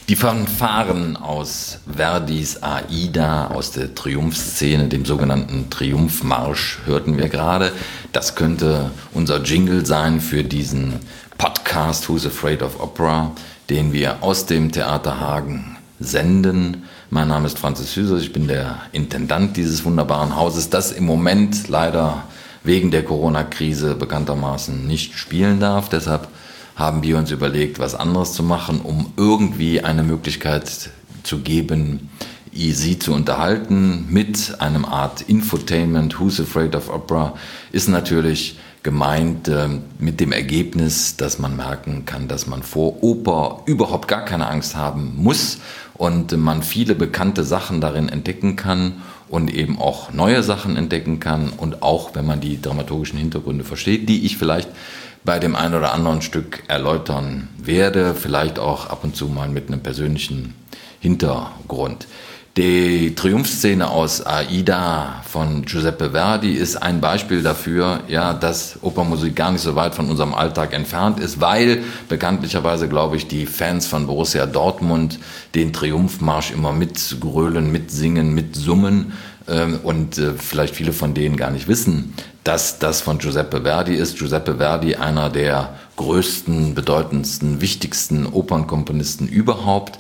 Die Fanfaren aus Verdis Aida, aus der Triumphszene, dem sogenannten Triumphmarsch, hörten wir gerade. Das könnte unser Jingle sein für diesen Podcast Who's Afraid of Opera, den wir aus dem Theater Hagen senden. Mein Name ist Franzis Hüser, ich bin der Intendant dieses wunderbaren Hauses, das im Moment leider wegen der Corona-Krise bekanntermaßen nicht spielen darf. Deshalb haben wir uns überlegt, was anderes zu machen, um irgendwie eine Möglichkeit zu geben, Sie zu unterhalten mit einem Art Infotainment. Who's Afraid of Opera ist natürlich gemeint mit dem Ergebnis, dass man merken kann, dass man vor Oper überhaupt gar keine Angst haben muss und man viele bekannte Sachen darin entdecken kann und eben auch neue Sachen entdecken kann und auch, wenn man die dramaturgischen Hintergründe versteht, die ich vielleicht bei dem einen oder anderen Stück erläutern werde, vielleicht auch ab und zu mal mit einem persönlichen Hintergrund. Die Triumphszene aus Aida von Giuseppe Verdi ist ein Beispiel dafür, ja, dass Opernmusik gar nicht so weit von unserem Alltag entfernt ist, weil bekanntlicherweise, glaube ich, die Fans von Borussia Dortmund den Triumphmarsch immer mitgrölen, mitsingen, mitsummen und vielleicht viele von denen gar nicht wissen, dass das von Giuseppe Verdi ist. Giuseppe Verdi, einer der größten, bedeutendsten, wichtigsten Opernkomponisten überhaupt.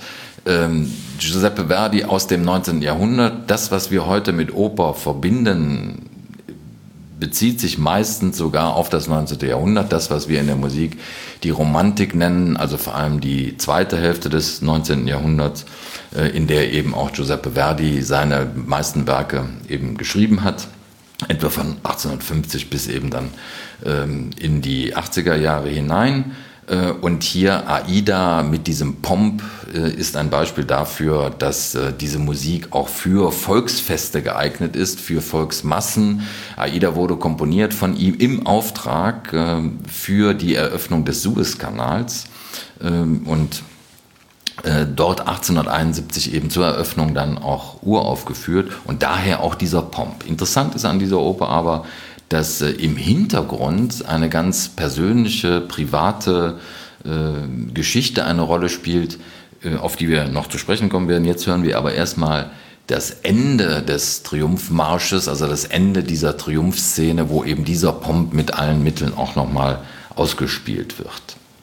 Giuseppe Verdi aus dem 19. Jahrhundert. Das, was wir heute mit Oper verbinden, bezieht sich meistens sogar auf das 19. Jahrhundert. Das, was wir in der Musik die Romantik nennen, also vor allem die zweite Hälfte des 19. Jahrhunderts, in der eben auch Giuseppe Verdi seine meisten Werke eben geschrieben hat. Etwa von 1850 bis eben dann in die 80er Jahre hinein. Und hier Aida mit diesem Pomp ist ein Beispiel dafür, dass diese Musik auch für Volksfeste geeignet ist, für Volksmassen. Aida wurde komponiert von ihm im Auftrag für die Eröffnung des Suezkanals und dort 1871 eben zur Eröffnung dann auch uraufgeführt und daher auch dieser Pomp. Interessant ist an dieser Oper aber, dass im Hintergrund eine ganz persönliche, private Geschichte eine Rolle spielt, auf die wir noch zu sprechen kommen werden. Jetzt hören wir aber erstmal das Ende des Triumphmarsches, also das Ende dieser Triumphszene, wo eben dieser Pomp mit allen Mitteln auch nochmal ausgespielt wird.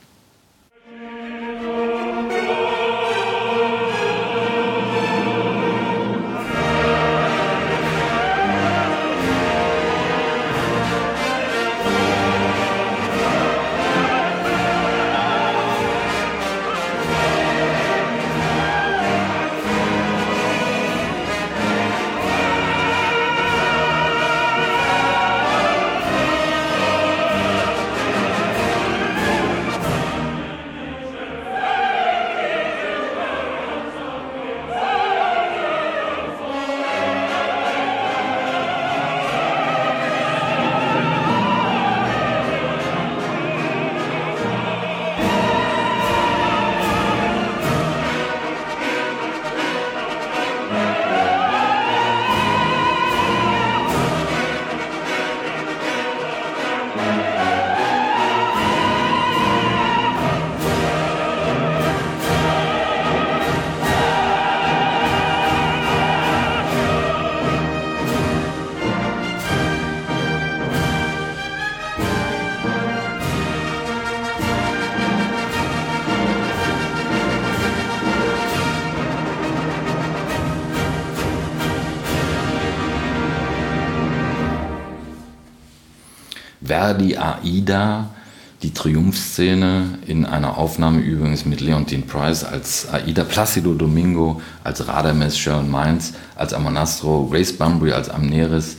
Verdi Aida, die Triumphszene, in einer Aufnahme übrigens mit Leontyne Price als Aida, Placido Domingo als Radames, Sharon Mainz als Amonastro, Grace Bunbury als Amneris,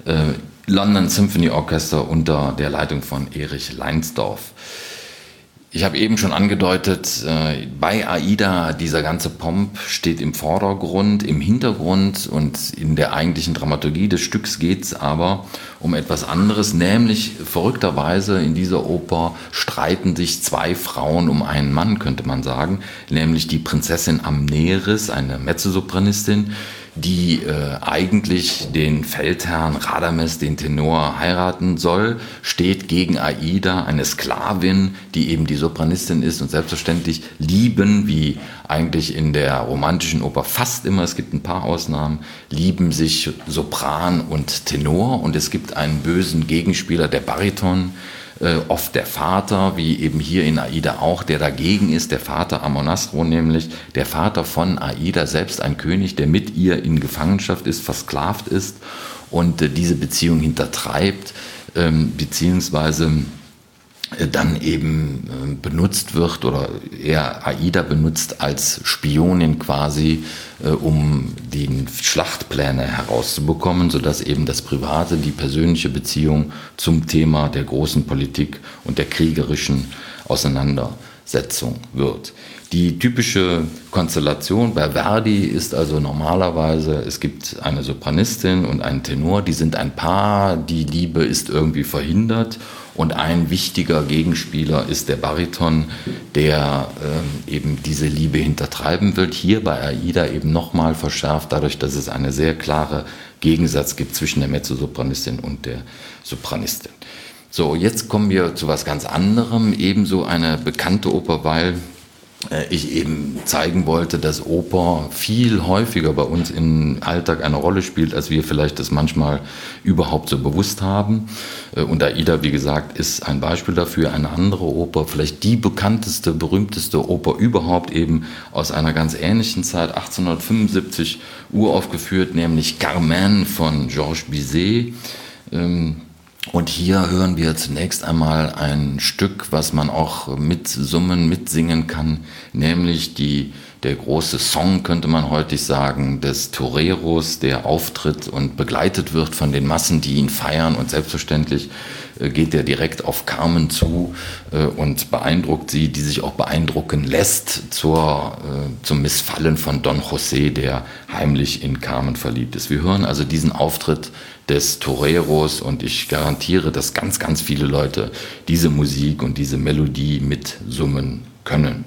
London Symphony Orchestra unter der Leitung von Erich Leinsdorf. Ich habe eben schon angedeutet, bei Aida, dieser ganze Pomp steht im Vordergrund, im Hintergrund und in der eigentlichen Dramaturgie des Stücks geht es aber um etwas anderes, nämlich verrückterweise in dieser Oper streiten sich zwei Frauen um einen Mann, könnte man sagen, nämlich die Prinzessin Amneris, eine Mezzosopranistin, die eigentlich den Feldherrn Radames, den Tenor, heiraten soll, steht gegen Aida, eine Sklavin, die eben die Sopranistin ist. Und selbstverständlich lieben, wie eigentlich in der romantischen Oper fast immer, es gibt ein paar Ausnahmen, lieben sich Sopran und Tenor. Und es gibt einen bösen Gegenspieler, der Bariton, oft der Vater, wie eben hier in Aida auch, der dagegen ist, der Vater Amonasro nämlich, der Vater von Aida, selbst ein König, der mit ihr in Gefangenschaft ist, versklavt ist und diese Beziehung hintertreibt, beziehungsweise dann eben benutzt wird oder eher Aida benutzt als Spionin quasi, um die Schlachtpläne herauszubekommen, sodass eben das Private, die persönliche Beziehung zum Thema der großen Politik und der kriegerischen Auseinandersetzung wird. Die typische Konstellation bei Verdi ist also normalerweise, es gibt eine Sopranistin und einen Tenor, die sind ein Paar, die Liebe ist irgendwie verhindert. Und ein wichtiger Gegenspieler ist der Bariton, der eben diese Liebe hintertreiben will. Hier bei Aida eben nochmal verschärft, dadurch, dass es einen sehr klaren Gegensatz gibt zwischen der Mezzosopranistin und der Sopranistin. So, jetzt kommen wir zu was ganz anderem, ebenso eine bekannte Oper, weil ich eben zeigen wollte, dass Oper viel häufiger bei uns im Alltag eine Rolle spielt, als wir vielleicht das manchmal überhaupt so bewusst haben. Und Aida, wie gesagt, ist ein Beispiel dafür. Eine andere Oper, vielleicht die bekannteste, berühmteste Oper überhaupt, eben aus einer ganz ähnlichen Zeit, 1875 uraufgeführt, nämlich Carmen von Georges Bizet. Und hier hören wir zunächst einmal ein Stück, was man auch mitsummen, mitsingen kann, nämlich der große Song, könnte man heute sagen, des Toreros, der auftritt und begleitet wird von den Massen, die ihn feiern. Und selbstverständlich geht er direkt auf Carmen zu und beeindruckt sie, die sich auch beeindrucken lässt zum Missfallen von Don José, der heimlich in Carmen verliebt ist. Wir hören also diesen Auftritt des Toreros und ich garantiere, dass ganz, ganz viele Leute diese Musik und diese Melodie mitsummen können.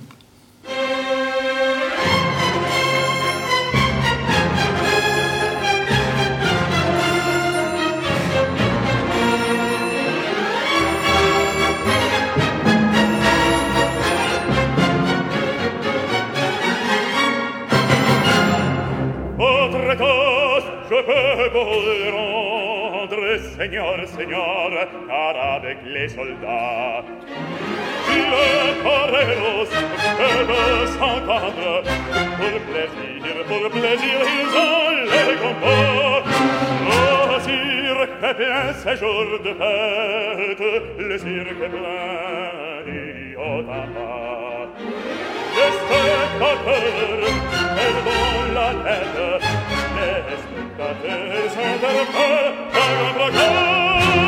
Seigneur, Seigneur, car avec les soldats, les toreros peuvent s'entendre. Pour plaisir, ils ont les combats. Le cirque est plein ces jours de fête, le cirque est plein du haut en bas. Les spectateurs perdent la tête, les spectateurs s'interpellent par un braqueur.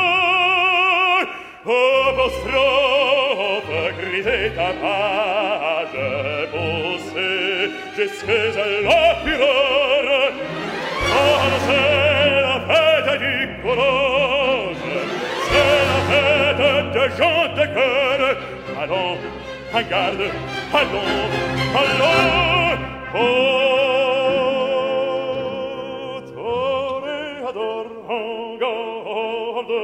Apostrophe, crisée ta page, poussée jusqu'à la fureur. Oh, c'est la fête du courage, c'est la fête de gens de cœur. Allons, en garde, allons, allons, oh, toréador, en garde,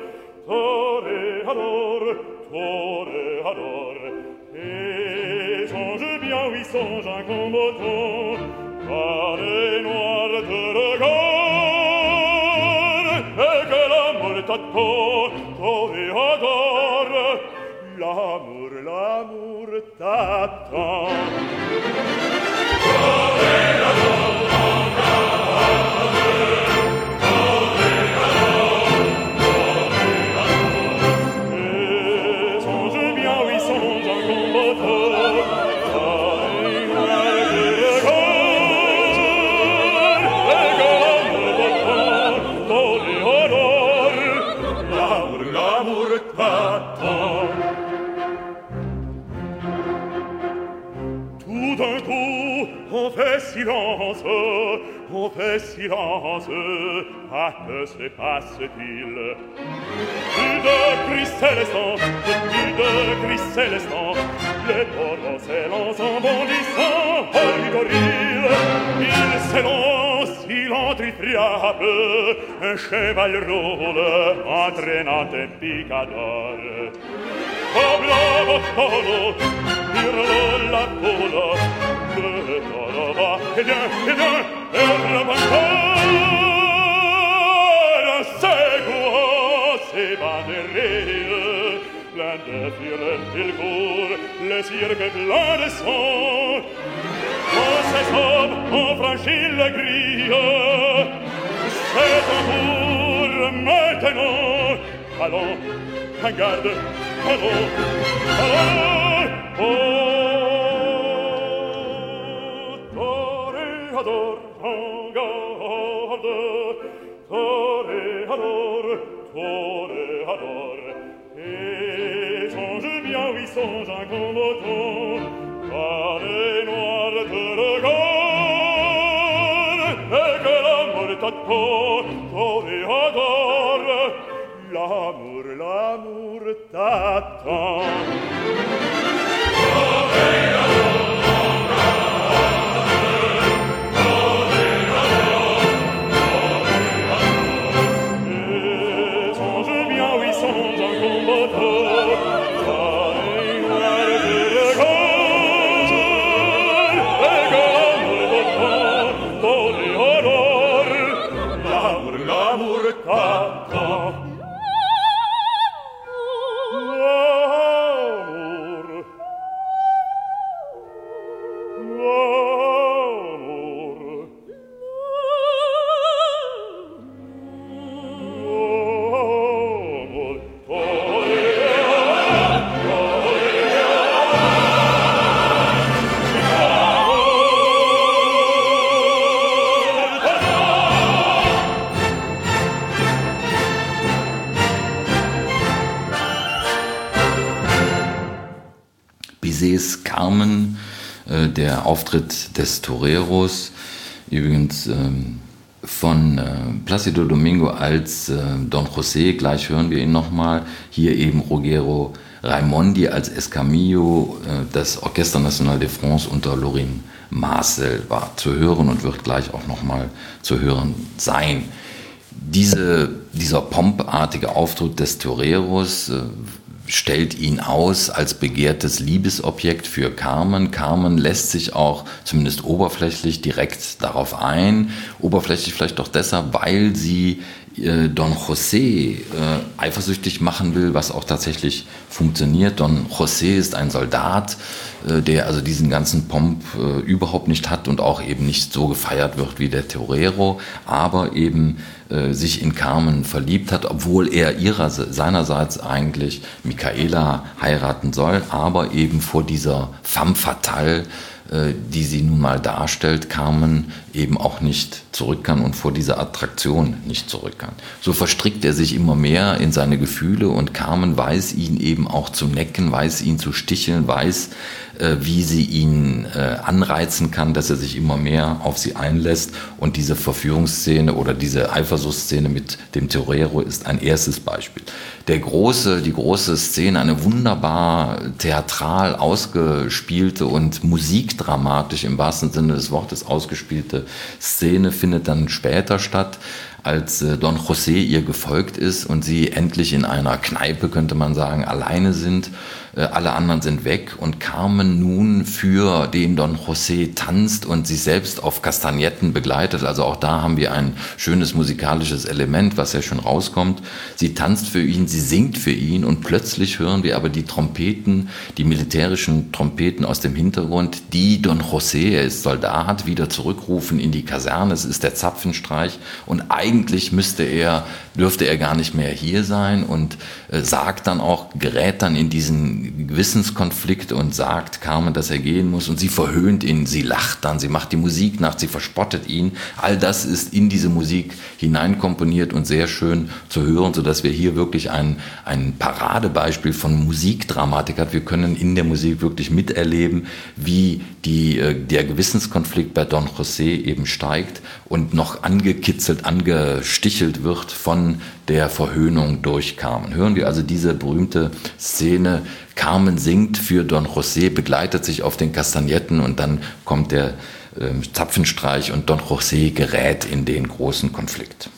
toréador, toréador, et songe bien, oui, songe un combattant, par les noirs te regardent, et que l'amour t'attend, toréador, l'amour t'attend. Et songe bien, oui, songe un combattant, et que l'amour t'attend. Tout d'un coup, on fait silence, ah, que se passe-t-il? Plus de cris célestants, plus de cris célestants, les toreros s'élancent en bondissant, hors du gorille, ils s'élancent diable, un cheval roule, entraînant un picador. Bravo toro, dirlo la pola, le toro va, et bien, et remontant, seguo, se va derrière, plein de fureur il court, le cirque plein de sang. On s'assomme, on franchit la grille, c'est un tour maintenant. Allons, en garde, allons, allons, oh, toréador, en garde, toréador, toréador, et songe bien, oui, songe un combattant, car les noirs te regardent, et que l'amour t'attend, toréador, l'amour t'attend. Bizets Carmen, der Auftritt des Toreros, übrigens von Plácido Domingo als Don José, gleich hören wir ihn nochmal, hier eben Ruggero Raimondi als Escamillo, das Orchestre National de France unter Lorin Maazel war zu hören und wird gleich auch nochmal zu hören sein. Dieser pompartige Auftritt des Toreros stellt ihn aus als begehrtes Liebesobjekt für Carmen. Carmen lässt sich auch zumindest oberflächlich direkt darauf ein. Oberflächlich vielleicht doch deshalb, weil sie Don José eifersüchtig machen will, was auch tatsächlich funktioniert. Don José ist ein Soldat, der also diesen ganzen Pomp überhaupt nicht hat und auch eben nicht so gefeiert wird wie der Torero, aber eben sich in Carmen verliebt hat, obwohl er seinerseits eigentlich Micaela heiraten soll, aber eben vor dieser femme fatale, die sie nun mal darstellt, Carmen eben auch nicht zurück kann und vor dieser Attraktion nicht zurück kann. So verstrickt er sich immer mehr in seine Gefühle und Carmen weiß ihn eben auch zu necken, weiß ihn zu sticheln, weiß, wie sie ihn anreizen kann, dass er sich immer mehr auf sie einlässt. Und diese Verführungsszene oder diese Eifersuchtsszene mit dem Torero ist ein erstes Beispiel. Die große Szene, eine wunderbar theatral ausgespielte und musikdramatisch im wahrsten Sinne des Wortes ausgespielte Szene findet dann später statt, als Don José ihr gefolgt ist und sie endlich in einer Kneipe, könnte man sagen, alleine sind. Alle anderen sind weg und Carmen nun für den Don José tanzt und sich selbst auf Kastagnetten begleitet. Also auch da haben wir ein schönes musikalisches Element, was ja schon rauskommt. Sie tanzt für ihn, sie singt für ihn und plötzlich hören wir aber die Trompeten, die militärischen Trompeten aus dem Hintergrund, die Don José, er ist Soldat, wieder zurückrufen in die Kaserne. Es ist der Zapfenstreich und eigentlich dürfte er gar nicht mehr hier sein und sagt dann auch, gerät dann in diesen Gewissenskonflikt und sagt Carmen, dass er gehen muss und sie verhöhnt ihn, sie lacht dann, sie macht die Musik nach, sie verspottet ihn. All das ist in diese Musik hineinkomponiert und sehr schön zu hören, sodass wir hier wirklich ein Paradebeispiel von Musikdramatik haben. Wir können in der Musik wirklich miterleben, wie der Gewissenskonflikt bei Don José eben steigt und noch angekitzelt, angestichelt wird von der Verhöhnung durch Carmen. Hören wir also diese berühmte Szene, Carmen singt für Don José, begleitet sich auf den Kastagnetten und dann kommt der Zapfenstreich und Don José gerät in den großen Konflikt.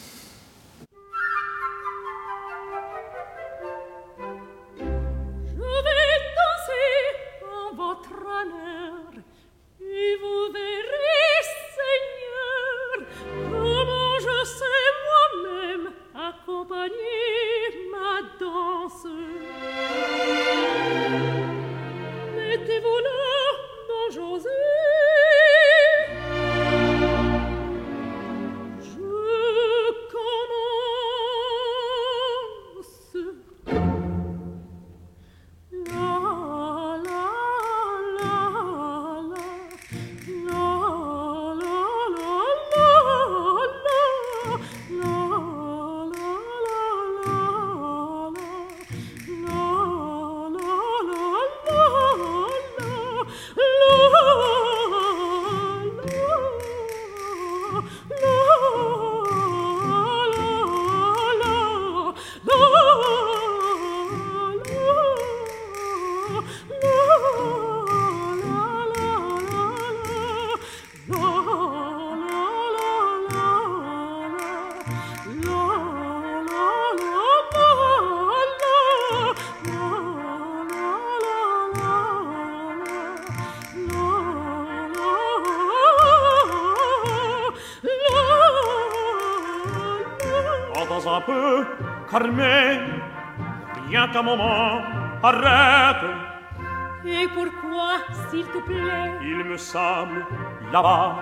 Un peu, Carmen, rien qu'un moment, arrête. Et pourquoi, s'il te plaît? Il me semble, là-bas.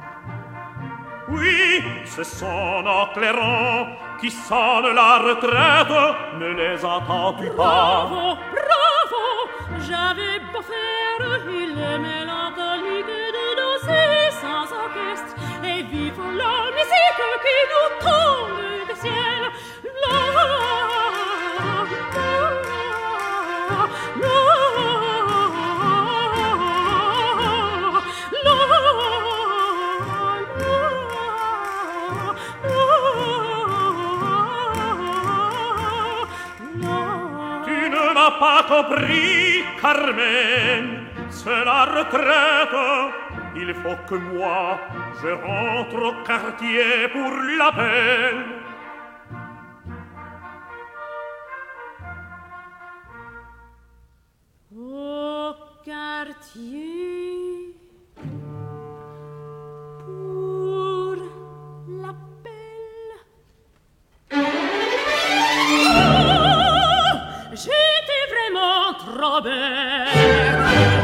Oui, ce sont nos clairons qui sonnent la retraite. Ne les entends-tu pas? Bravo, bravo! J'avais beau faire il est mélancolique de danser sans orchestre. Et vive la musique qui nous tombe du ciel. La, la, Pas compris, Carmen, c'est la retraite. Il faut que moi, je rentre au quartier pour l'appel. Au quartier pour l'appel. J'étais vraiment trop belle.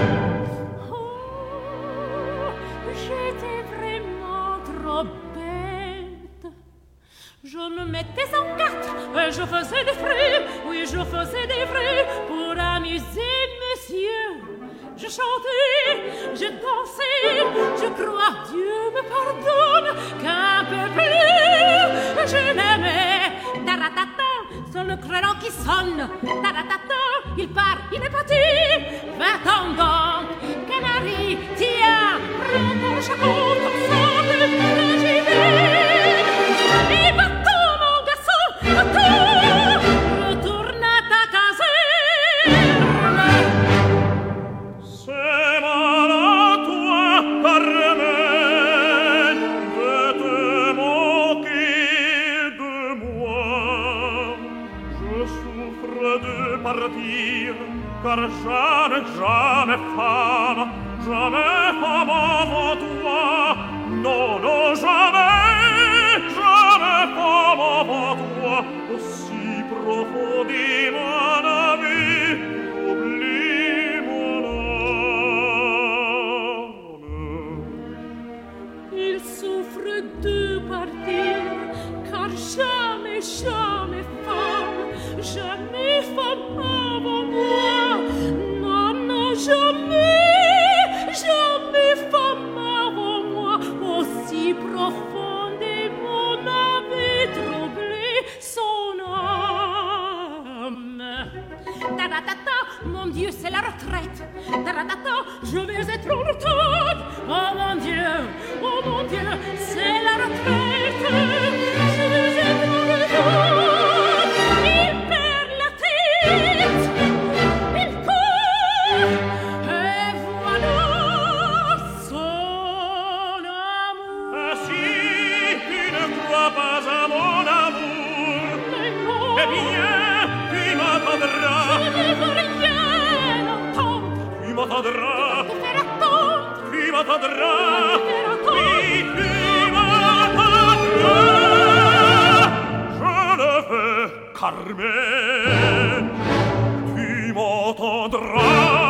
Oh, j'étais vraiment trop bête. Je me mettais en quatre et je faisais des frais. Oui, je faisais des frais pour amuser monsieur. Je chantais, je dansais, je crois Dieu me pardonne qu'un peu plus je l'aimais. Taratata, c'est le créneau qui sonne. Taratata, il part, il est parti. Va-t'en donc, canari, tiens, prends ton chapeau, ton sable, et j'y vais. Et va-t'en, mon garçon, va-t'en, retourne à ta caserne. C'est mal à toi, Carmen, de te moquer de moi. Je souffre de partir, car jamais femme avant toi. Non, non, jamais femme avant toi. Aussi profondément la vie, oublie mon âme. Il souffre de partir, car jamais femme avant moi. Non, non, jamais femme avant moi. Aussi profondément avait troublé son âme. Taratata, mon Dieu, c'est la retraite. Taratata, je vais être en retraite. Oh mon Dieu, c'est la retraite. Je vais être en retraite. Il perd la tête, il court, et voilà son. te faire attendre. Qui m'attendra? Te faire attendre. Oui, qui m'attendra? Je le veux, Carmen. Tu m'entendras?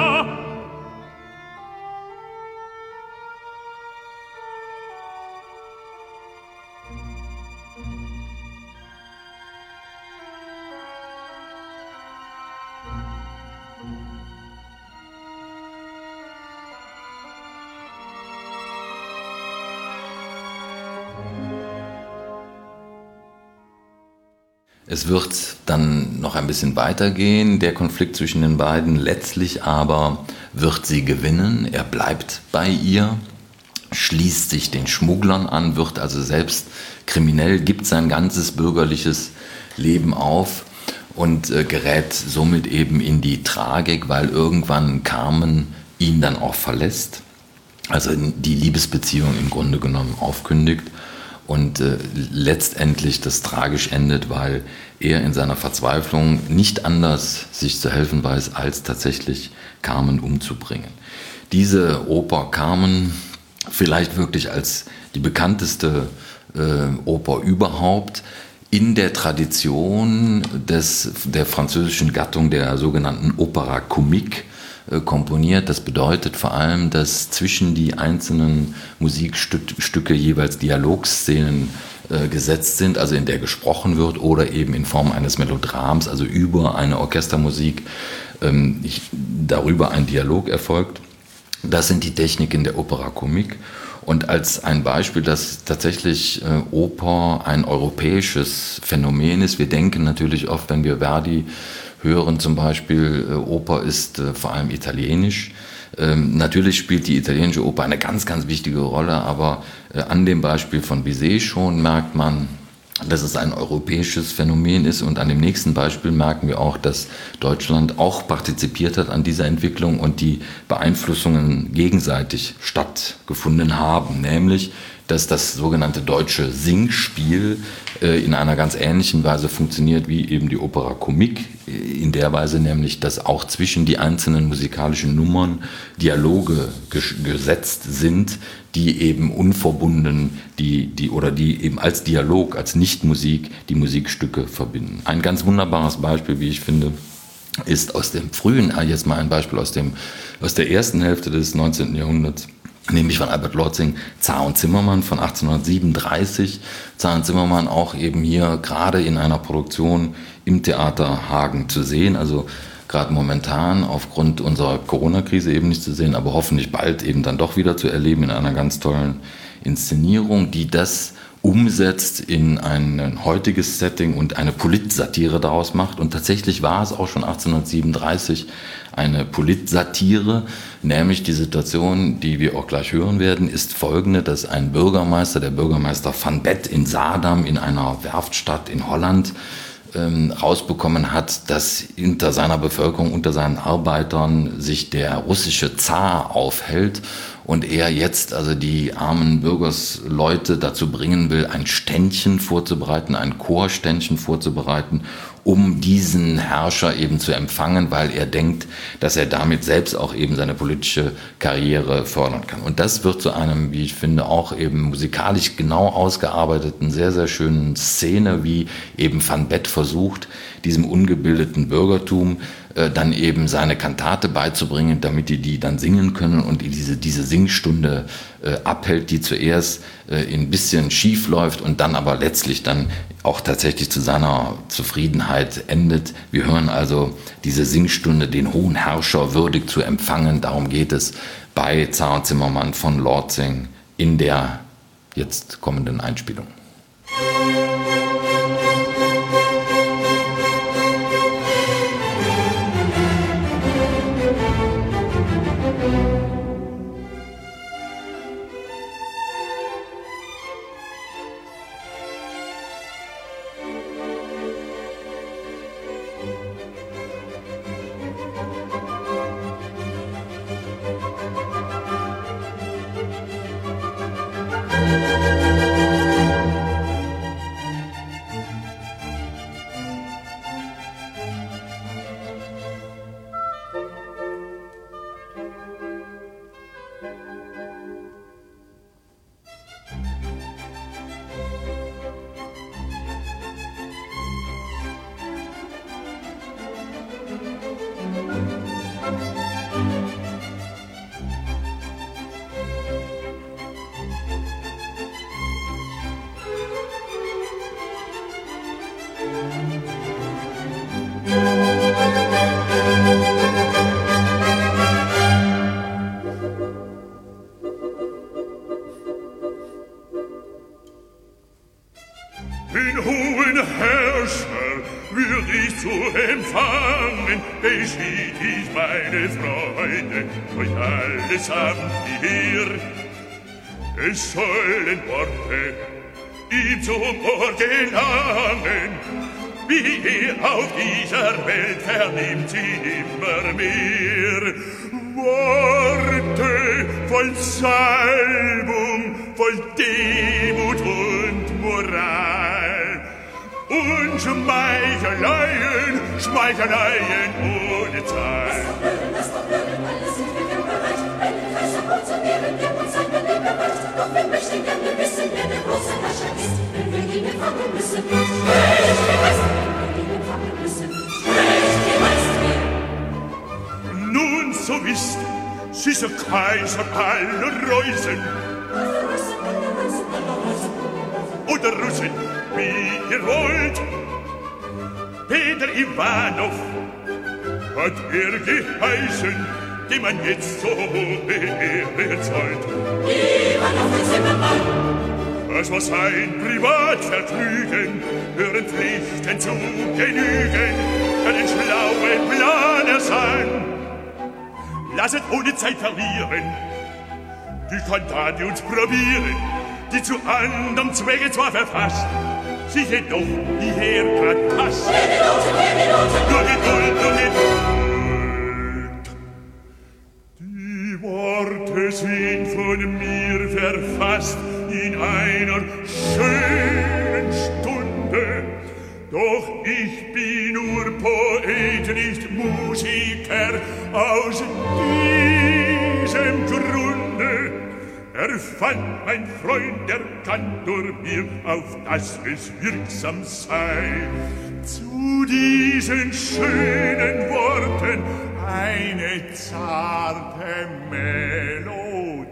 Es wird dann noch ein bisschen weitergehen, der Konflikt zwischen den beiden. Letztlich aber wird sie gewinnen. Er bleibt bei ihr, schließt sich den Schmugglern an, wird also selbst kriminell, gibt sein ganzes bürgerliches Leben auf und gerät somit eben in die Tragik, weil irgendwann Carmen ihn dann auch verlässt, also die Liebesbeziehung im Grunde genommen aufkündigt. Und letztendlich das tragisch endet, weil er in seiner Verzweiflung nicht anders sich zu helfen weiß, als tatsächlich Carmen umzubringen. Diese Oper Carmen, vielleicht wirklich als die bekannteste Oper überhaupt, in der Tradition der französischen Gattung der sogenannten Opéra comique komponiert. Das bedeutet vor allem, dass zwischen die einzelnen Musikstücke jeweils Dialogszenen gesetzt sind, also in der gesprochen wird oder eben in Form eines Melodrams, also über eine Orchestermusik darüber ein Dialog erfolgt. Das sind die Techniken der Opéra comique. Und als ein Beispiel, dass tatsächlich Oper ein europäisches Phänomen ist. Wir denken natürlich oft, wenn wir Verdi hören zum Beispiel, Oper ist vor allem italienisch. Natürlich spielt die italienische Oper eine ganz, ganz wichtige Rolle, aber an dem Beispiel von Bizet schon merkt man, dass es ein europäisches Phänomen ist, und an dem nächsten Beispiel merken wir auch, dass Deutschland auch partizipiert hat an dieser Entwicklung und die Beeinflussungen gegenseitig stattgefunden haben, nämlich dass das sogenannte deutsche Singspiel in einer ganz ähnlichen Weise funktioniert wie eben die Opéra comique, in der Weise nämlich, dass auch zwischen die einzelnen musikalischen Nummern Dialoge gesetzt sind, die eben unverbunden, die eben als Dialog, als Nichtmusik die Musikstücke verbinden. Ein ganz wunderbares Beispiel, wie ich finde, ist aus dem frühen, jetzt mal ein Beispiel aus der ersten Hälfte des 19. Jahrhunderts, nämlich von Albert Lortzing, Zar und Zimmermann von 1837. Zar und Zimmermann auch eben hier gerade in einer Produktion im Theater Hagen zu sehen, also gerade momentan aufgrund unserer Corona-Krise eben nicht zu sehen, aber hoffentlich bald eben dann doch wieder zu erleben in einer ganz tollen Inszenierung, die das umsetzt in ein heutiges Setting und eine Politsatire daraus macht. Und tatsächlich war es auch schon 1837 eine Politsatire, nämlich die Situation, die wir auch gleich hören werden, ist folgende, dass ein Bürgermeister, der Bürgermeister van Bet in Zaandam in einer Werftstadt in Holland, rausbekommen hat, dass unter seiner Bevölkerung, unter seinen Arbeitern sich der russische Zar aufhält und er jetzt also die armen Bürgersleute dazu bringen will, ein Ständchen vorzubereiten, ein Chorständchen vorzubereiten, um diesen Herrscher eben zu empfangen, weil er denkt, dass er damit selbst auch eben seine politische Karriere fördern kann. Und das wird zu einem, wie ich finde, auch eben musikalisch genau ausgearbeiteten, sehr, sehr schönen Szene, wie eben Van Bet versucht, diesem ungebildeten Bürgertum dann eben seine Kantate beizubringen, damit die dann singen können, und diese Singstunde abhält, die zuerst ein bisschen schief läuft und dann aber letztlich dann auch tatsächlich zu seiner Zufriedenheit endet. Wir hören also diese Singstunde, den hohen Herrscher würdig zu empfangen. Darum geht es bei Zar und Zimmermann von Lortzing in der jetzt kommenden Einspielung. Den hohen Herrscher würd ich zu empfangen, beschied ich meine Freunde, euch allesamt hierher. Es sollen Worte ihm zum Ohr gelangen, wie auf dieser Welt vernimmt sie nimmer mehr. Worte voll Salbung, voll Demut und Moral und Schmeicheleien, Schmeicheleien ohne Zahl. Lass doch hören, alle sind wir denn bereit, einen Kaiser gut zu wehren, der uns sein Leben erweicht. Doch wir möchten gerne wissen, wer der große Herrscher ist, wenn wir ihn empfangen müssen. Sprecht, wie heißt wir, wenn wir ihn empfangen müssen. Sprecht, wie heißt wir. Nun, so wisst, sie ist der Kaiser aller Reusen. Oder Russen, wie ihr wollt. Peter Ivanov hat geheißen, den man jetzt so beehren sollt. Ivanov der Zimmermann. Das war sein Privatvergnügen, hören Pflichten zu genügen, einen schlauen Plan ersann. Lasset ohne Zeit verlieren, die Kantate uns probieren, die zu anderem Zwecke zwar verfasst, sich jedoch hierher grad passt. Nur Geduld, nur Geduld. Die Worte sind von mir verfasst in einer schönen Stunde, doch ich bin nur Poet, nicht Musiker, aus diesem Grunde erfand mein Freund der Kantor mir, auf dass es wirksam sei, zu diesen schönen Worten eine zarte Melodie.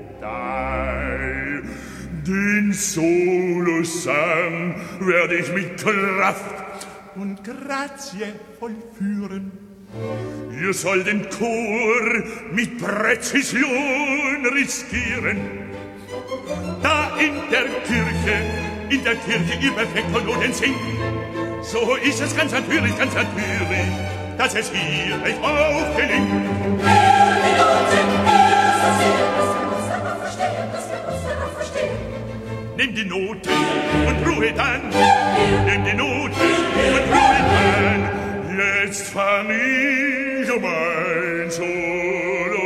Den Solosang werde ich mit Kraft und Grazie vollführen. Ihr sollt den Chor mit Präzision riskieren. Da in der Kirche ihr perfekt Noten singt, so ist es ganz natürlich, dass es hier euch auch gelingt. Die Noten, das wir uns darauf verstehen, dass wir uns darauf verstehen. Nimm die Note und Ruhe dann. Nimm die Note und Ruhe dann. Jetzt fang ich mein Solo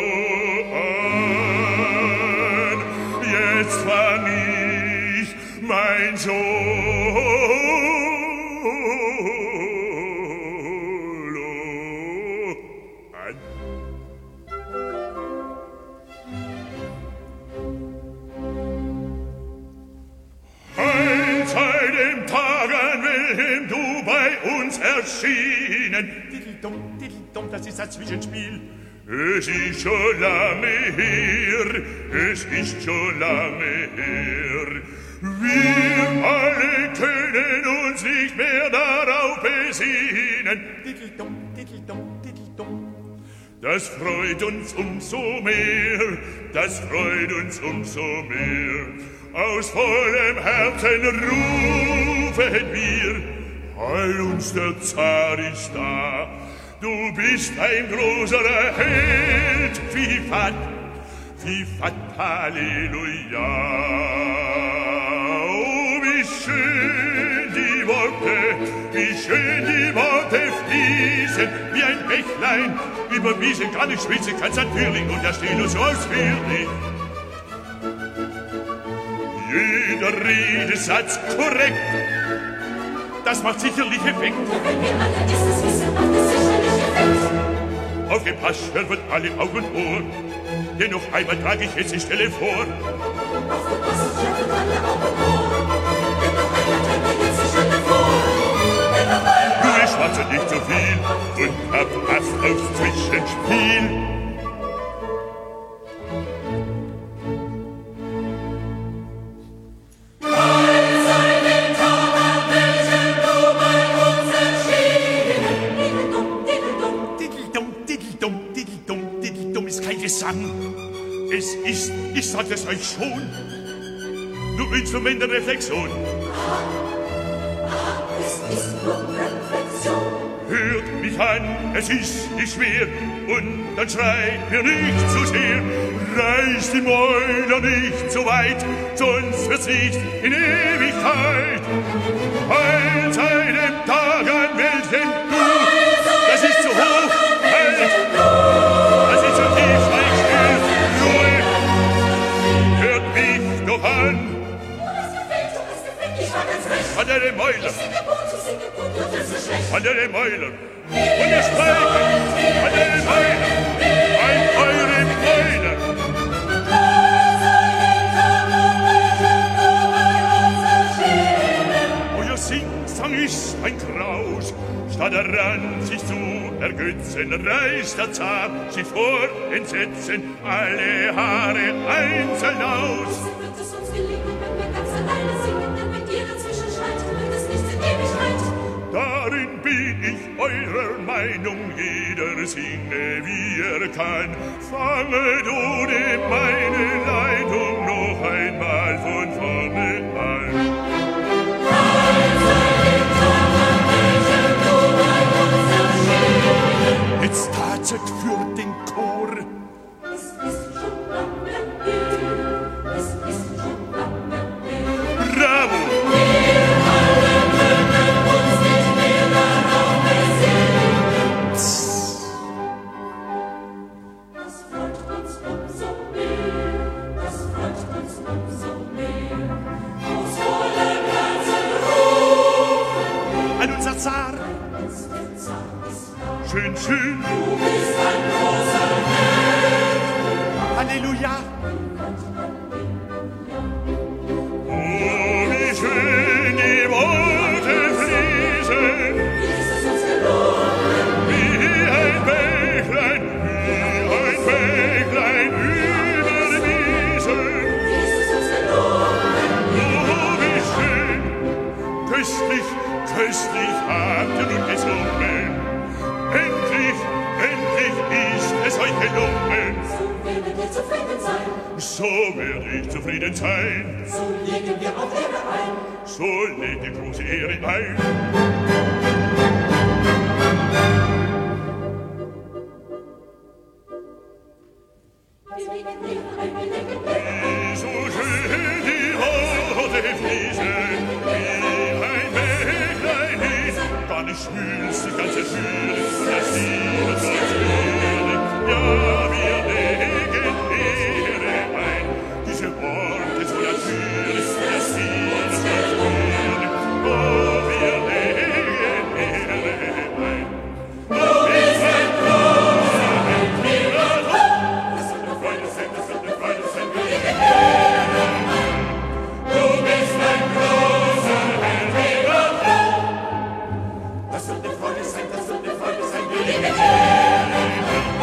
an. Jetzt fang ich mein Solo an. Seit dem Tag, an welchem du bei uns erschienen. Diddle-dumm, das ist das Zwischenspiel. Es ist schon lange her, es ist schon lange her. Wir alle können uns nicht mehr darauf besinnen. Diddle-dumm. Das freut uns umso mehr, das freut uns umso mehr. Aus vollem Herzen rufen wir, heil uns der Zar ist da. Du bist ein großer Held, Fifat, Halleluja. Oh, wie schön die Worte fließen, wie ein Bächlein über Wiesen, kann ich schwitzen, kann's natürlich, und da steht nur so ausführlich. Jeder Redesatz korrekt, das macht sicherlich Effekt. Wenn wir alle dieses wissen, macht es sicherlich Effekt. Aufgepasst, hört wird alle Augen und Ohr, denn noch einmal trage ich jetzt die Stelle vor. Aufgepasst, hört wird alle Augen und Ohr, denn noch einmal trage ich jetzt die Stelle vor. Du, ich schwatze nicht so viel und hab Hass aufs Zwischenspiel. Es ist, ich sag es euch schon, nur Instrument der Reflexion. ist nur Reflexion. Hört mich an, es ist nicht schwer, und dann schreit mir nicht zu sehr. Reißt die Mäuler nicht so weit, sonst wird's nicht in Ewigkeit. Heil sei dem Tag, an welchem du, das ist zu hoch, halt, das ist zu tief, schweig still, Ruhe. Hört mich doch an. Ich war ganz recht. An der Mäuler. Singe gut, du bist so schlecht. An der Mäuler. Und ihr Streifen. An der Mäuler. An eure Mäuler. Euer Singsang ist ein Graus. Statt daran sich zu ergötzen, reißt der Zar sich vor Entsetzen alle Haare einzeln aus. Wird es uns gelingen, wenn wir ganz alleine singen, denn mit dir dazwischen schreit, wird es nicht in Ewigkeit. Darin bin ich eurer Meinung, jeder singe, wie er kann. Fange du die meine Leitung noch einmal von vorne an. Jetzt tatzet für den Chor. Es ist schon lange her, es ist schon lange her. Bravo! Uns nicht mehr darauf besinnen. Das freut uns umso mehr, das freut uns umso mehr. Aus vollen Herzen rufen. An unser Zar. Uns der Zar ist da. Schön, schön. Du bist ein großer Held. Halleluja. Oh, wie schön die Worte fließen. Wie ist es uns gelungen? Wie ein Bächlein über die Wiesen. Wie ist es uns gelungen? Oh, wie schön, köstlich, köstlich habt ihr nun gesungen. Endlich, endlich ist es euch gelungen. So werdet ihr zufrieden sein. So werde ich zufrieden sein. So legen wir auch Ehre ein. So legt ihr große Ehre ein. Wir legen Ehre ein, wir legen Ehre ein. So schön die Worte fließen, wie ein Bächlein ist. Gar nicht schwülst die ganze Fühle, das Liebe soll fühlen. Ja, wir legen Ehre ein. Diese Worte so natürlich, das Liebe soll fühlen. Oh, wir legen Ehre ein. Du bist ein großer Held, das wird eine Freude sein, das wird eine Freude sein, wir legen Ehre ein. Du bist ein großer Held, Das wird eine Freude sein, das wird eine Freude sein. Wir legen Ehre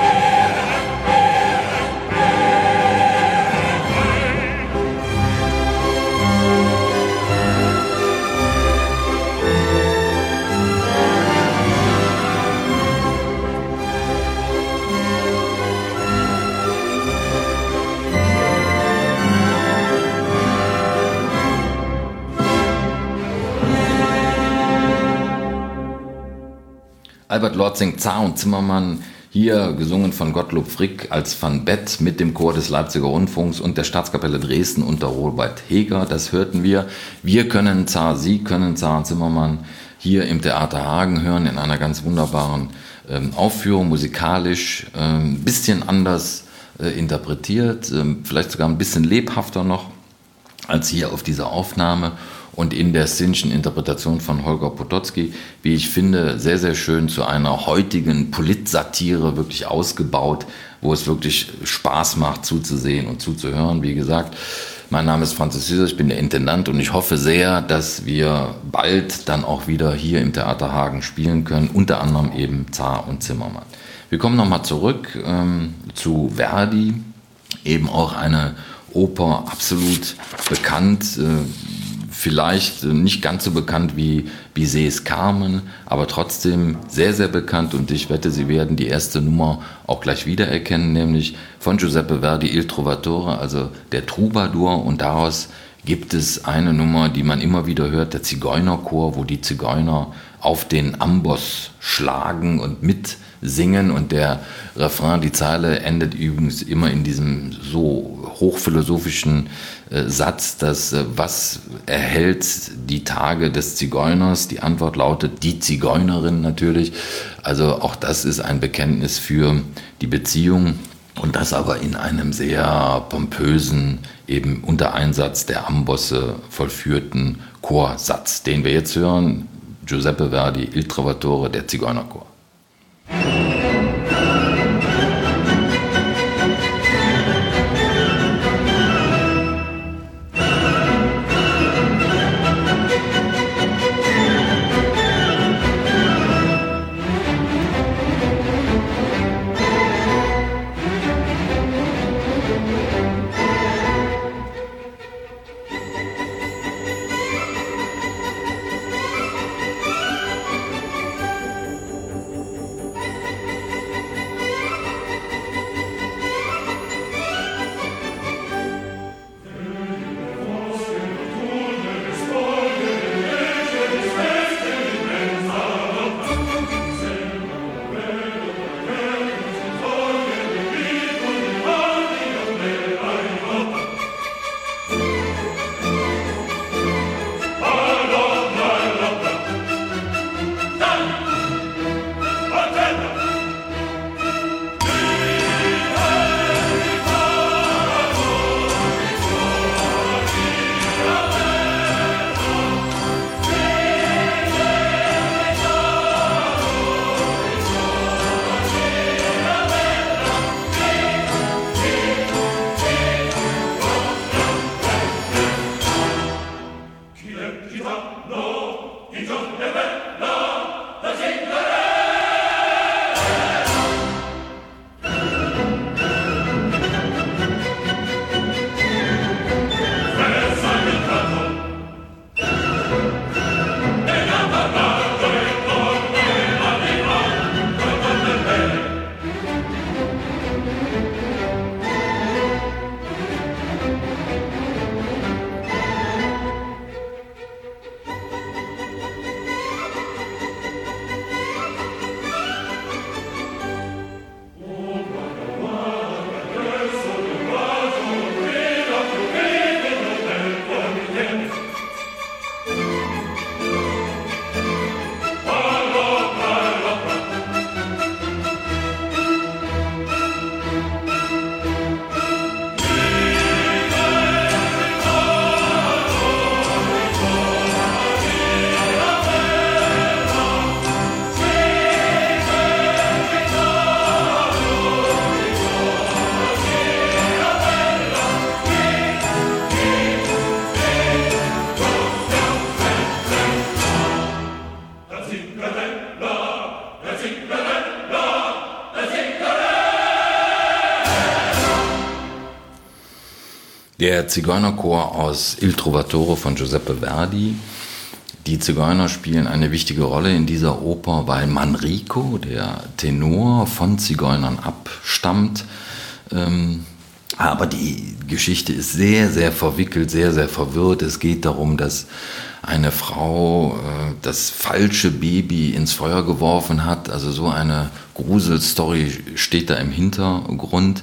Albert Lord singt Zar und Zimmermann, hier gesungen von Gottlob Frick als Van Bett mit dem Chor des Leipziger Rundfunks und der Staatskapelle Dresden unter Robert Heger. Das hörten wir. Wir können Zar, Sie können Zar und Zimmermann hier im Theater Hagen hören in einer ganz wunderbaren Aufführung, musikalisch, ein bisschen anders interpretiert, vielleicht sogar ein bisschen lebhafter noch als hier auf dieser Aufnahme. Und in der szenischen Interpretation von Holger Potocki, wie ich finde, sehr, sehr schön zu einer heutigen Politsatire wirklich ausgebaut, wo es wirklich Spaß macht zuzusehen und zuzuhören. Wie gesagt, mein Name ist Franzis Süßer, ich bin der Intendant und ich hoffe sehr, dass wir bald dann auch wieder hier im Theater Hagen spielen können, unter anderem eben Zar und Zimmermann. Wir kommen nochmal zurück zu Verdi, eben auch eine Oper absolut bekannt, vielleicht nicht ganz so bekannt wie Bizet's Carmen, aber trotzdem sehr, sehr bekannt und ich wette, sie werden die erste Nummer auch gleich wiedererkennen, nämlich von Giuseppe Verdi Il Trovatore, also der Troubadour, und daraus gibt es eine Nummer, die man immer wieder hört, der Zigeunerchor, wo die Zigeuner auf den Amboss schlagen und mitsingen, und der Refrain, die Zeile, endet übrigens immer in diesem so hochphilosophischen Satz, dass was erhält die Tage des Zigeuners? Die Antwort lautet die Zigeunerin natürlich. Also auch das ist ein Bekenntnis für die Beziehung, und das aber in einem sehr pompösen, eben unter Einsatz der Ambosse vollführten Chorsatz, den wir jetzt hören. Giuseppe Verdi, Il Trovatore, der Zigeunerchor. Der Zigeunerchor aus Il Trovatore von Giuseppe Verdi. Die Zigeuner spielen eine wichtige Rolle in dieser Oper, weil Manrico, der Tenor, von Zigeunern abstammt. Aber die Geschichte ist sehr, sehr verwickelt, sehr, sehr verwirrt. Es geht darum, dass eine Frau das falsche Baby ins Feuer geworfen hat. Also so eine Gruselstory steht da im Hintergrund.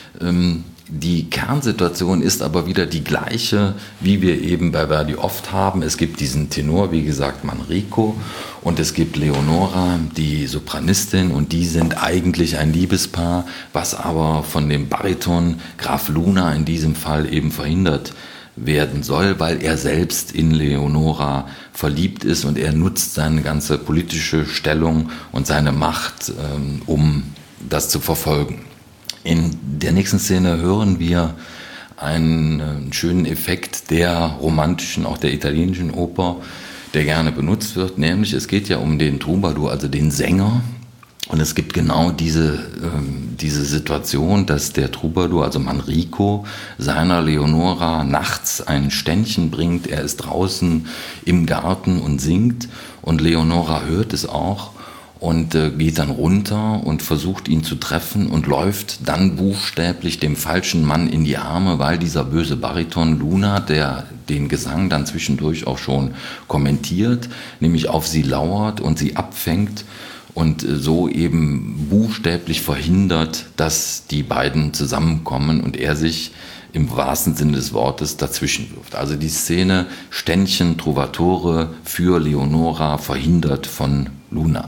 Die Kernsituation ist aber wieder die gleiche, wie wir eben bei Verdi oft haben. Es gibt diesen Tenor, wie gesagt, Manrico, und es gibt Leonora, die Sopranistin, und die sind eigentlich ein Liebespaar, was aber von dem Bariton Graf Luna in diesem Fall eben verhindert werden soll, weil er selbst in Leonora verliebt ist, und er nutzt seine ganze politische Stellung und seine Macht, um das zu verfolgen. In der nächsten Szene hören wir einen schönen Effekt der romantischen, auch der italienischen Oper, der gerne benutzt wird, nämlich es geht ja um den Troubadour, also den Sänger, und es gibt genau diese Situation, dass der Troubadour, also Manrico, seiner Leonora nachts ein Ständchen bringt. Er ist draußen im Garten und singt, und Leonora hört es auch und geht dann runter und versucht ihn zu treffen und läuft dann buchstäblich dem falschen Mann in die Arme, weil dieser böse Bariton Luna, der den Gesang dann zwischendurch auch schon kommentiert, nämlich auf sie lauert und sie abfängt und so eben buchstäblich verhindert, dass die beiden zusammenkommen und er sich im wahrsten Sinne des Wortes dazwischen wirft. Also die Szene Ständchen, Trovatore für Leonora verhindert von Luna.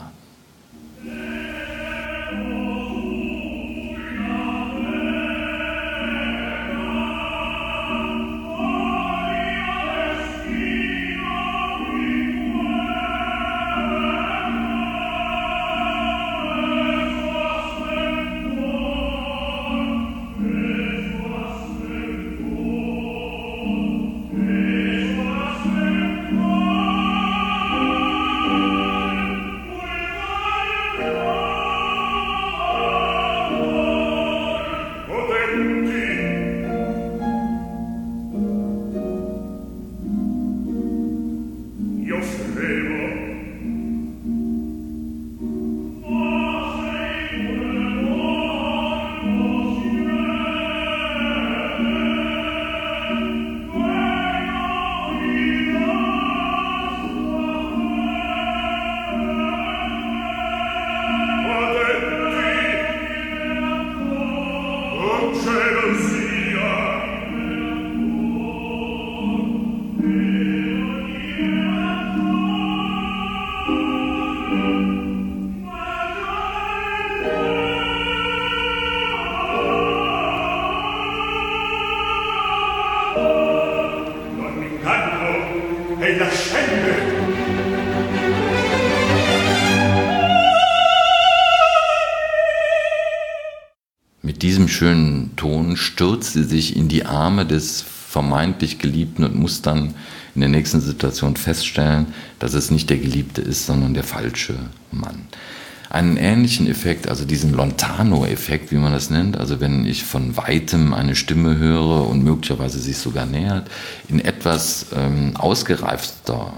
Mit diesem schönen Ton stürzt sie sich in die Arme des vermeintlich Geliebten und muss dann in der nächsten Situation feststellen, dass es nicht der Geliebte ist, sondern der falsche Mann. Einen ähnlichen Effekt, also diesen Lontano-Effekt, wie man das nennt, also wenn ich von Weitem eine Stimme höre und möglicherweise sich sogar nähert, in etwas ausgereifter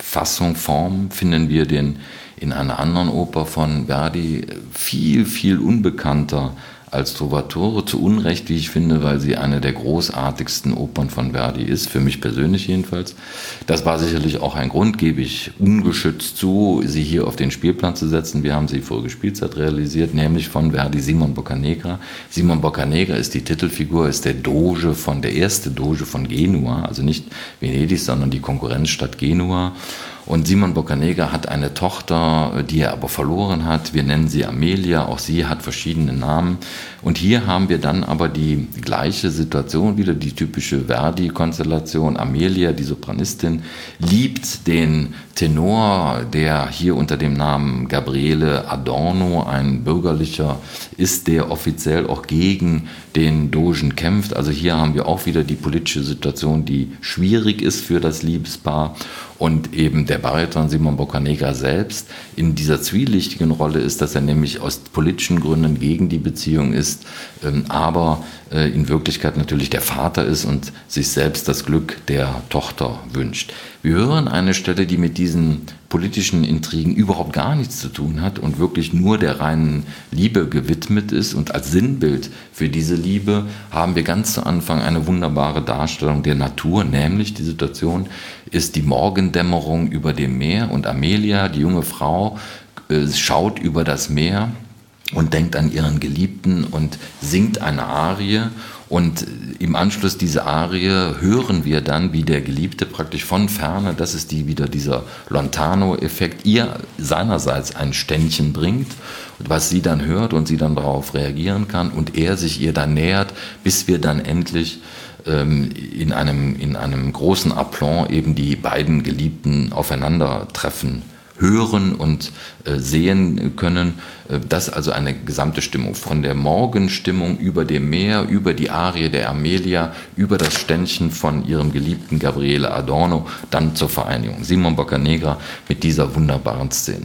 Form finden wir den in einer anderen Oper von Verdi viel, viel unbekannter als Trovatore, zu Unrecht, wie ich finde, weil sie eine der großartigsten Opern von Verdi ist, für mich persönlich jedenfalls. Das war sicherlich auch ein Grund, gebe ich ungeschützt zu, sie hier auf den Spielplan zu setzen. Wir haben sie vorige Spielzeit realisiert, nämlich von Verdi Simon Boccanegra. Simon Boccanegra ist die Titelfigur, ist der erste Doge von Genua, also nicht Venedig, sondern die Konkurrenzstadt Genua. Und Simon Boccanegra hat eine Tochter, die er aber verloren hat. Wir nennen sie Amelia, auch sie hat verschiedene Namen. Und hier haben wir dann aber die gleiche Situation, wieder die typische Verdi-Konstellation. Amelia, die Sopranistin, liebt den Tenor, der hier unter dem Namen Gabriele Adorno, ein bürgerlicher ist, der offiziell auch gegen den Dogen kämpft. Also hier haben wir auch wieder die politische Situation, die schwierig ist für das Liebespaar. Und eben der Bariton Simon Boccanegra selbst in dieser zwielichtigen Rolle ist, dass er nämlich aus politischen Gründen gegen die Beziehung ist, aber in Wirklichkeit natürlich der Vater ist und sich selbst das Glück der Tochter wünscht. Wir hören eine Stelle, die mit diesen politischen Intrigen überhaupt gar nichts zu tun hat und wirklich nur der reinen Liebe gewidmet ist. Und als Sinnbild für diese Liebe haben wir ganz zu Anfang eine wunderbare Darstellung der Natur, nämlich die Situation ist die Morgendämmerung über dem Meer und Amelia, die junge Frau, schaut über das Meer und denkt an ihren Geliebten und singt eine Arie. Und im Anschluss dieser Arie hören wir dann, wie der Geliebte praktisch von Ferne, das ist wieder dieser Lontano-Effekt, ihr seinerseits ein Ständchen bringt, was sie dann hört und sie dann darauf reagieren kann und er sich ihr dann nähert, bis wir dann endlich in einem großen Aplomb eben die beiden Geliebten aufeinandertreffen hören und sehen können. Das ist also eine gesamte Stimmung. Von der Morgenstimmung über dem Meer, über die Arie der Amelia, über das Ständchen von ihrem geliebten Gabriele Adorno, dann zur Vereinigung. Simon Boccanegra mit dieser wunderbaren Szene.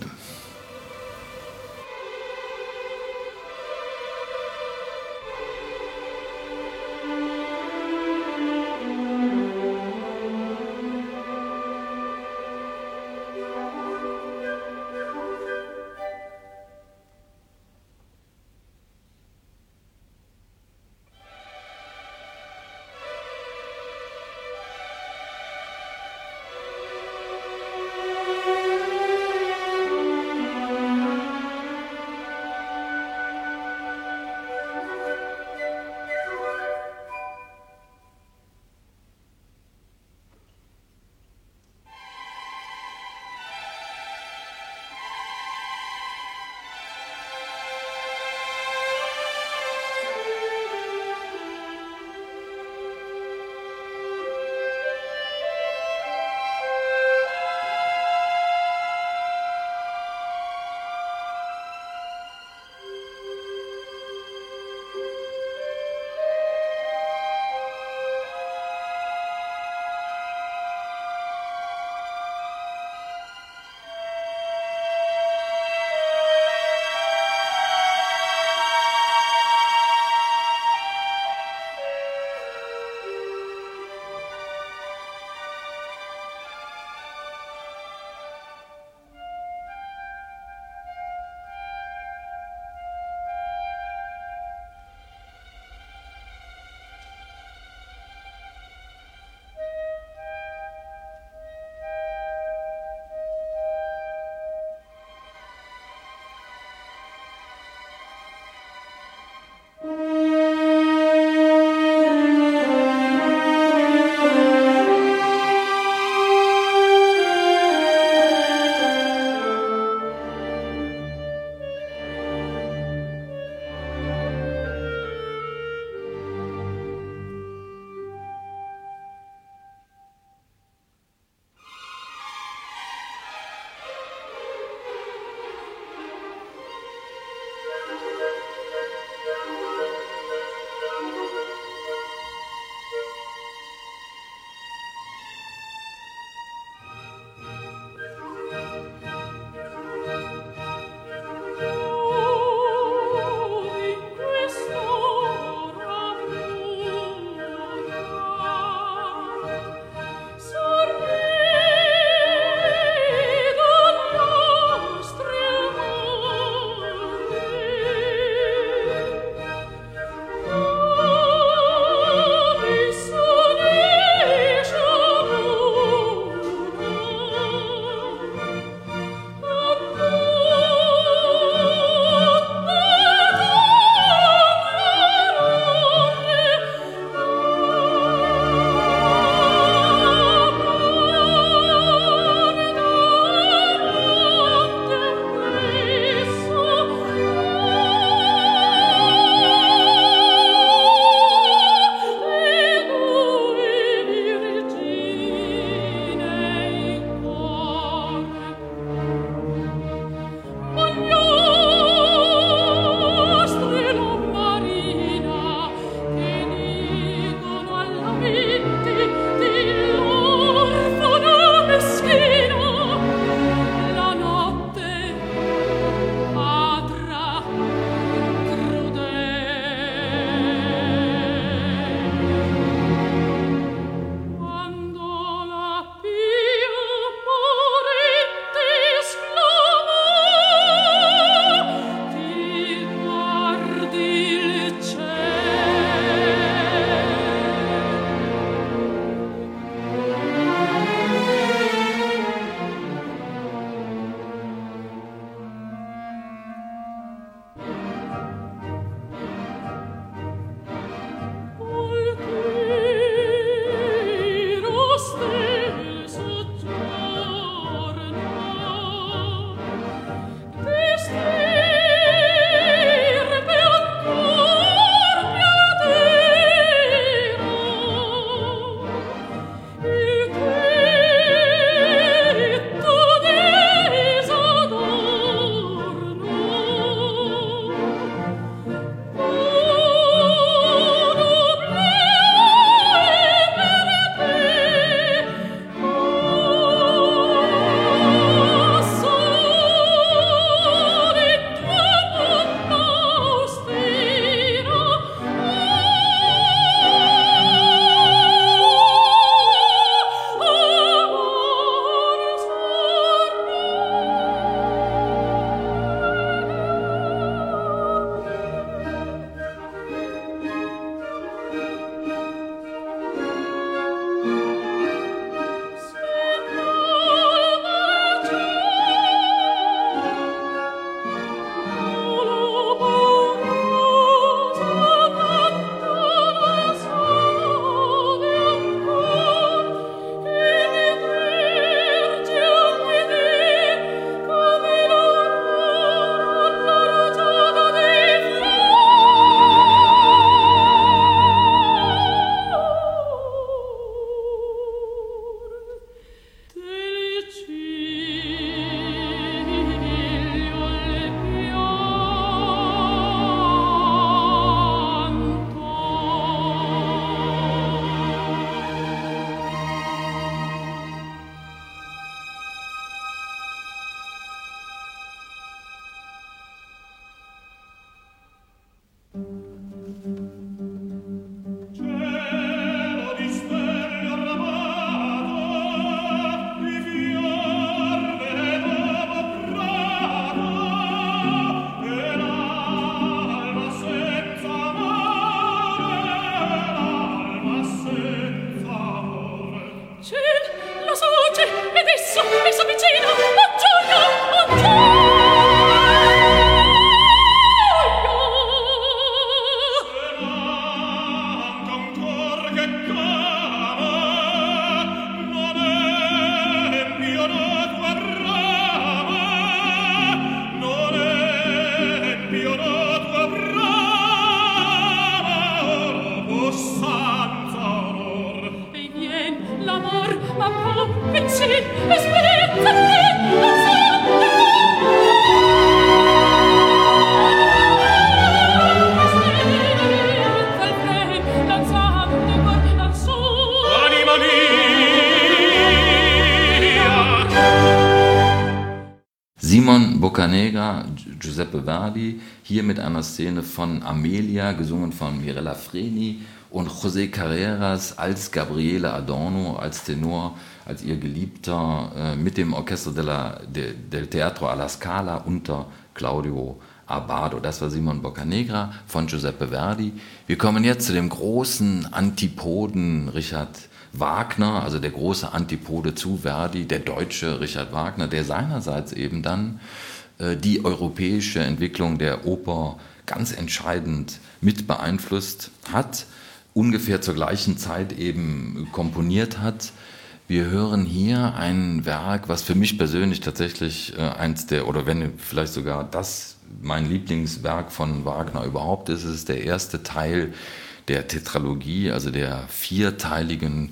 Simon Boccanegra, Giuseppe Verdi, hier mit einer Szene von Amelia, gesungen von Mirella Freni, und José Carreras als Gabriele Adorno, als Tenor, als ihr Geliebter, mit dem Orchester del Teatro alla Scala unter Claudio Abbado. Das war Simon Boccanegra von Giuseppe Verdi. Wir kommen jetzt zu dem großen Antipoden Richard Wagner, also der große Antipode zu Verdi, der deutsche Richard Wagner, der seinerseits eben dann die europäische Entwicklung der Oper ganz entscheidend mit beeinflusst hat, ungefähr zur gleichen Zeit eben komponiert hat. Wir hören hier ein Werk, was für mich persönlich tatsächlich eins der, oder wenn vielleicht sogar das mein Lieblingswerk von Wagner überhaupt ist. Es ist der erste Teil der Tetralogie, also der vierteiligen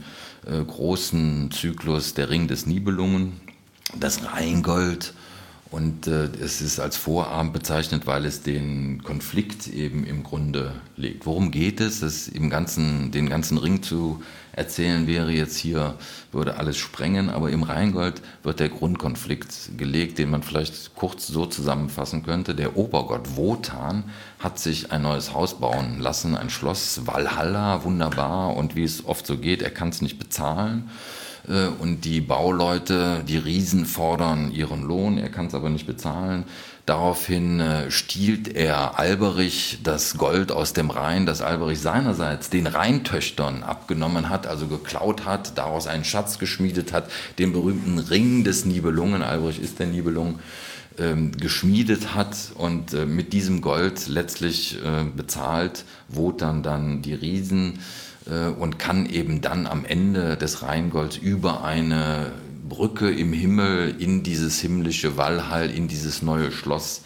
großen Zyklus Der Ring des Nibelungen, das Rheingold. Und es ist als Vorabend bezeichnet, weil es den Konflikt eben im Grunde legt. Worum geht es? Den ganzen Ring zu erzählen wäre jetzt hier, würde alles sprengen, aber im Rheingold wird der Grundkonflikt gelegt, den man vielleicht kurz so zusammenfassen könnte. Der Obergott Wotan hat sich ein neues Haus bauen lassen, ein Schloss Valhalla, wunderbar, und wie es oft so geht, er kann es nicht bezahlen. Und die Bauleute, die Riesen fordern ihren Lohn, er kann es aber nicht bezahlen. Daraufhin stiehlt er Alberich das Gold aus dem Rhein, das Alberich seinerseits den Rheintöchtern abgenommen hat, also geklaut hat, daraus einen Schatz geschmiedet hat, den berühmten Ring des Nibelungen, Alberich ist der Nibelung, geschmiedet hat, und mit diesem Gold letztlich bezahlt Wotan dann die Riesen und kann eben dann am Ende des Rheingolds über eine Brücke im Himmel in dieses himmlische Walhall, in dieses neue Schloss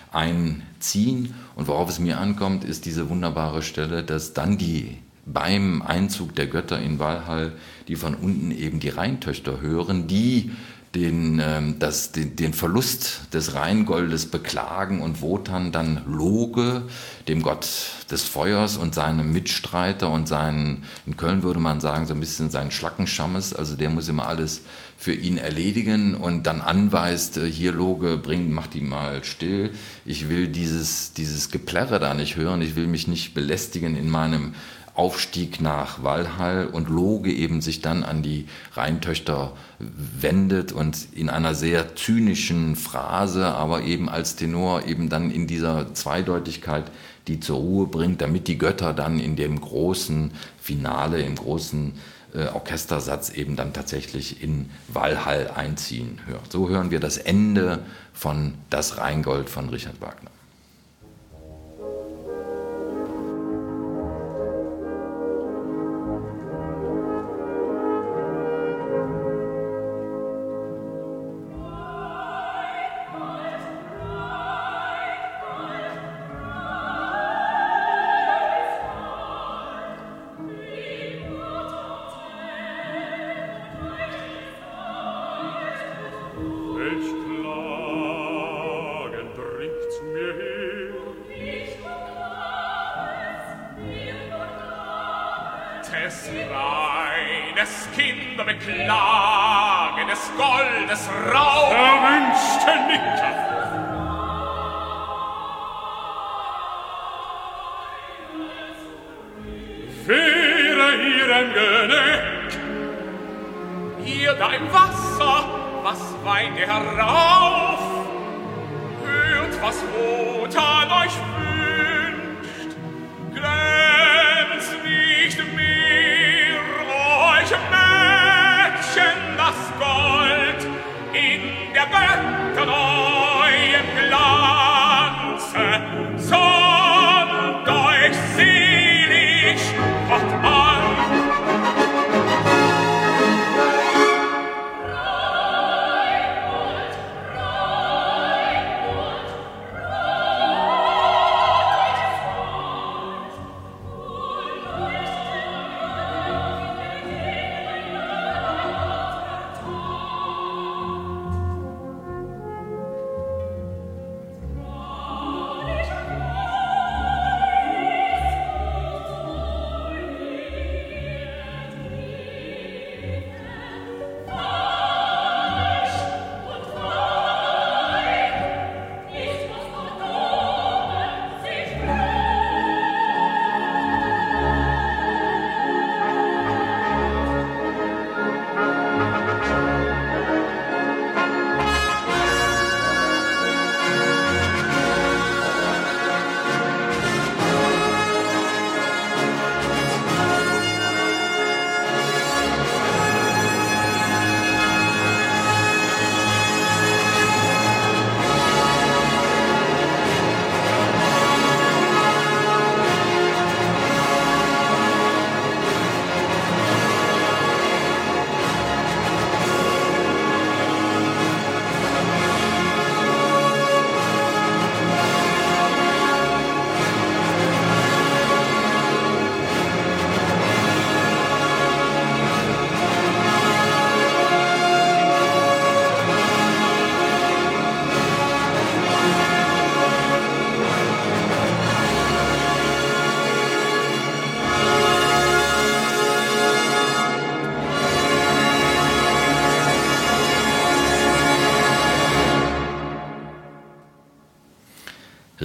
einziehen. Und worauf es mir ankommt, ist diese wunderbare Stelle, dass dann beim Einzug der Götter in Walhall, die von unten eben die Rheintöchter hören, die den Verlust des Rheingoldes beklagen, und Wotan dann Loge, dem Gott des Feuers, und seinem Mitstreiter und in Köln würde man sagen, so ein bisschen seinen Schlackenschammes, also der muss immer alles für ihn erledigen, und dann anweist, hier Loge, mach die mal still, ich will dieses Geplärre da nicht hören, ich will mich nicht belästigen in meinem Aufstieg nach Walhall, und Loge eben sich dann an die Rheintöchter wendet und in einer sehr zynischen Phrase, aber eben als Tenor eben dann in dieser Zweideutigkeit die zur Ruhe bringt, damit die Götter dann in dem großen Finale, im großen Orchestersatz eben dann tatsächlich in Walhall einziehen. So hören wir das Ende von Das Rheingold von Richard Wagner.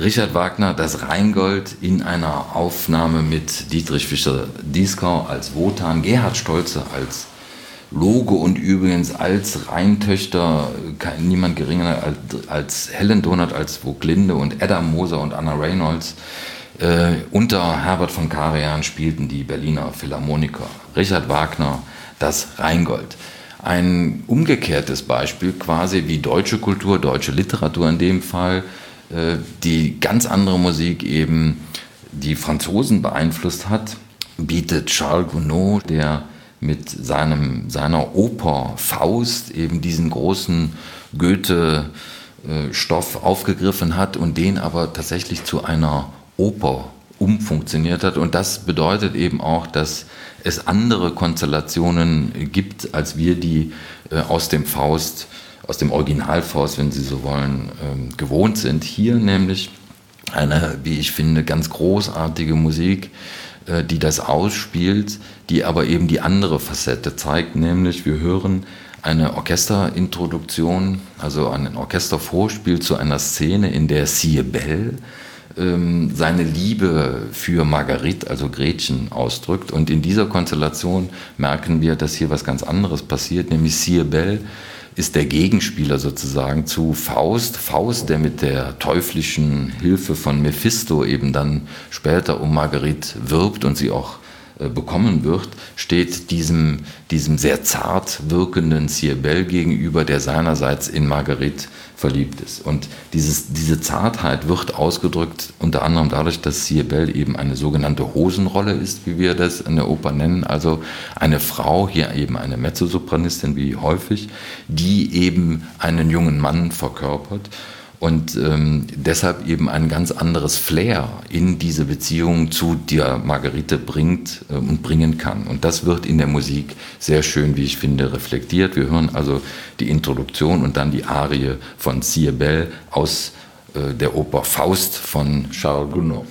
Richard Wagner, das Rheingold in einer Aufnahme mit Dietrich Fischer-Dieskau als Wotan, Gerhard Stolze als Loge und übrigens als Rheintöchter niemand geringer als Helen Donath, als Voglinde und Edda Moser und Anna Reynolds. Unter Herbert von Karajan spielten die Berliner Philharmoniker. Richard Wagner, das Rheingold. Ein umgekehrtes Beispiel quasi wie deutsche Kultur, deutsche Literatur in dem Fall, die ganz andere Musik eben die Franzosen beeinflusst hat, bietet Charles Gounod, der mit seiner Oper Faust eben diesen großen Goethe-Stoff aufgegriffen hat und den aber tatsächlich zu einer Oper umfunktioniert hat. Und das bedeutet eben auch, dass es andere Konstellationen gibt, als wir die aus dem Faust, aus dem Originalfaust, wenn Sie so wollen, gewohnt sind. Hier nämlich eine, wie ich finde, ganz großartige Musik, die das ausspielt, die aber eben die andere Facette zeigt, nämlich wir hören eine Orchesterintroduktion, also ein Orchestervorspiel zu einer Szene, in der Sire Bell seine Liebe für Marguerite, also Gretchen, ausdrückt. Und in dieser Konstellation merken wir, dass hier was ganz anderes passiert, nämlich Sire Bell ist der Gegenspieler sozusagen zu Faust. Faust, der mit der teuflischen Hilfe von Mephisto eben dann später um Marguerite wirbt und sie auch bekommen wird, steht diesem sehr zart wirkenden Sire Bell gegenüber, der seinerseits in Marguerite verliebt ist. Und diese Zartheit wird ausgedrückt unter anderem dadurch, dass Sire Bell eben eine sogenannte Hosenrolle ist, wie wir das in der Oper nennen, also eine Frau, hier eben eine Mezzosopranistin wie häufig, die eben einen jungen Mann verkörpert und deshalb eben ein ganz anderes Flair in diese Beziehung zu der Marguerite bringt und bringen kann. Und das wird in der Musik sehr schön, wie ich finde, reflektiert. Wir hören also die Introduktion und dann die Arie von Sire Bell aus der Oper Faust von Charles Gounod.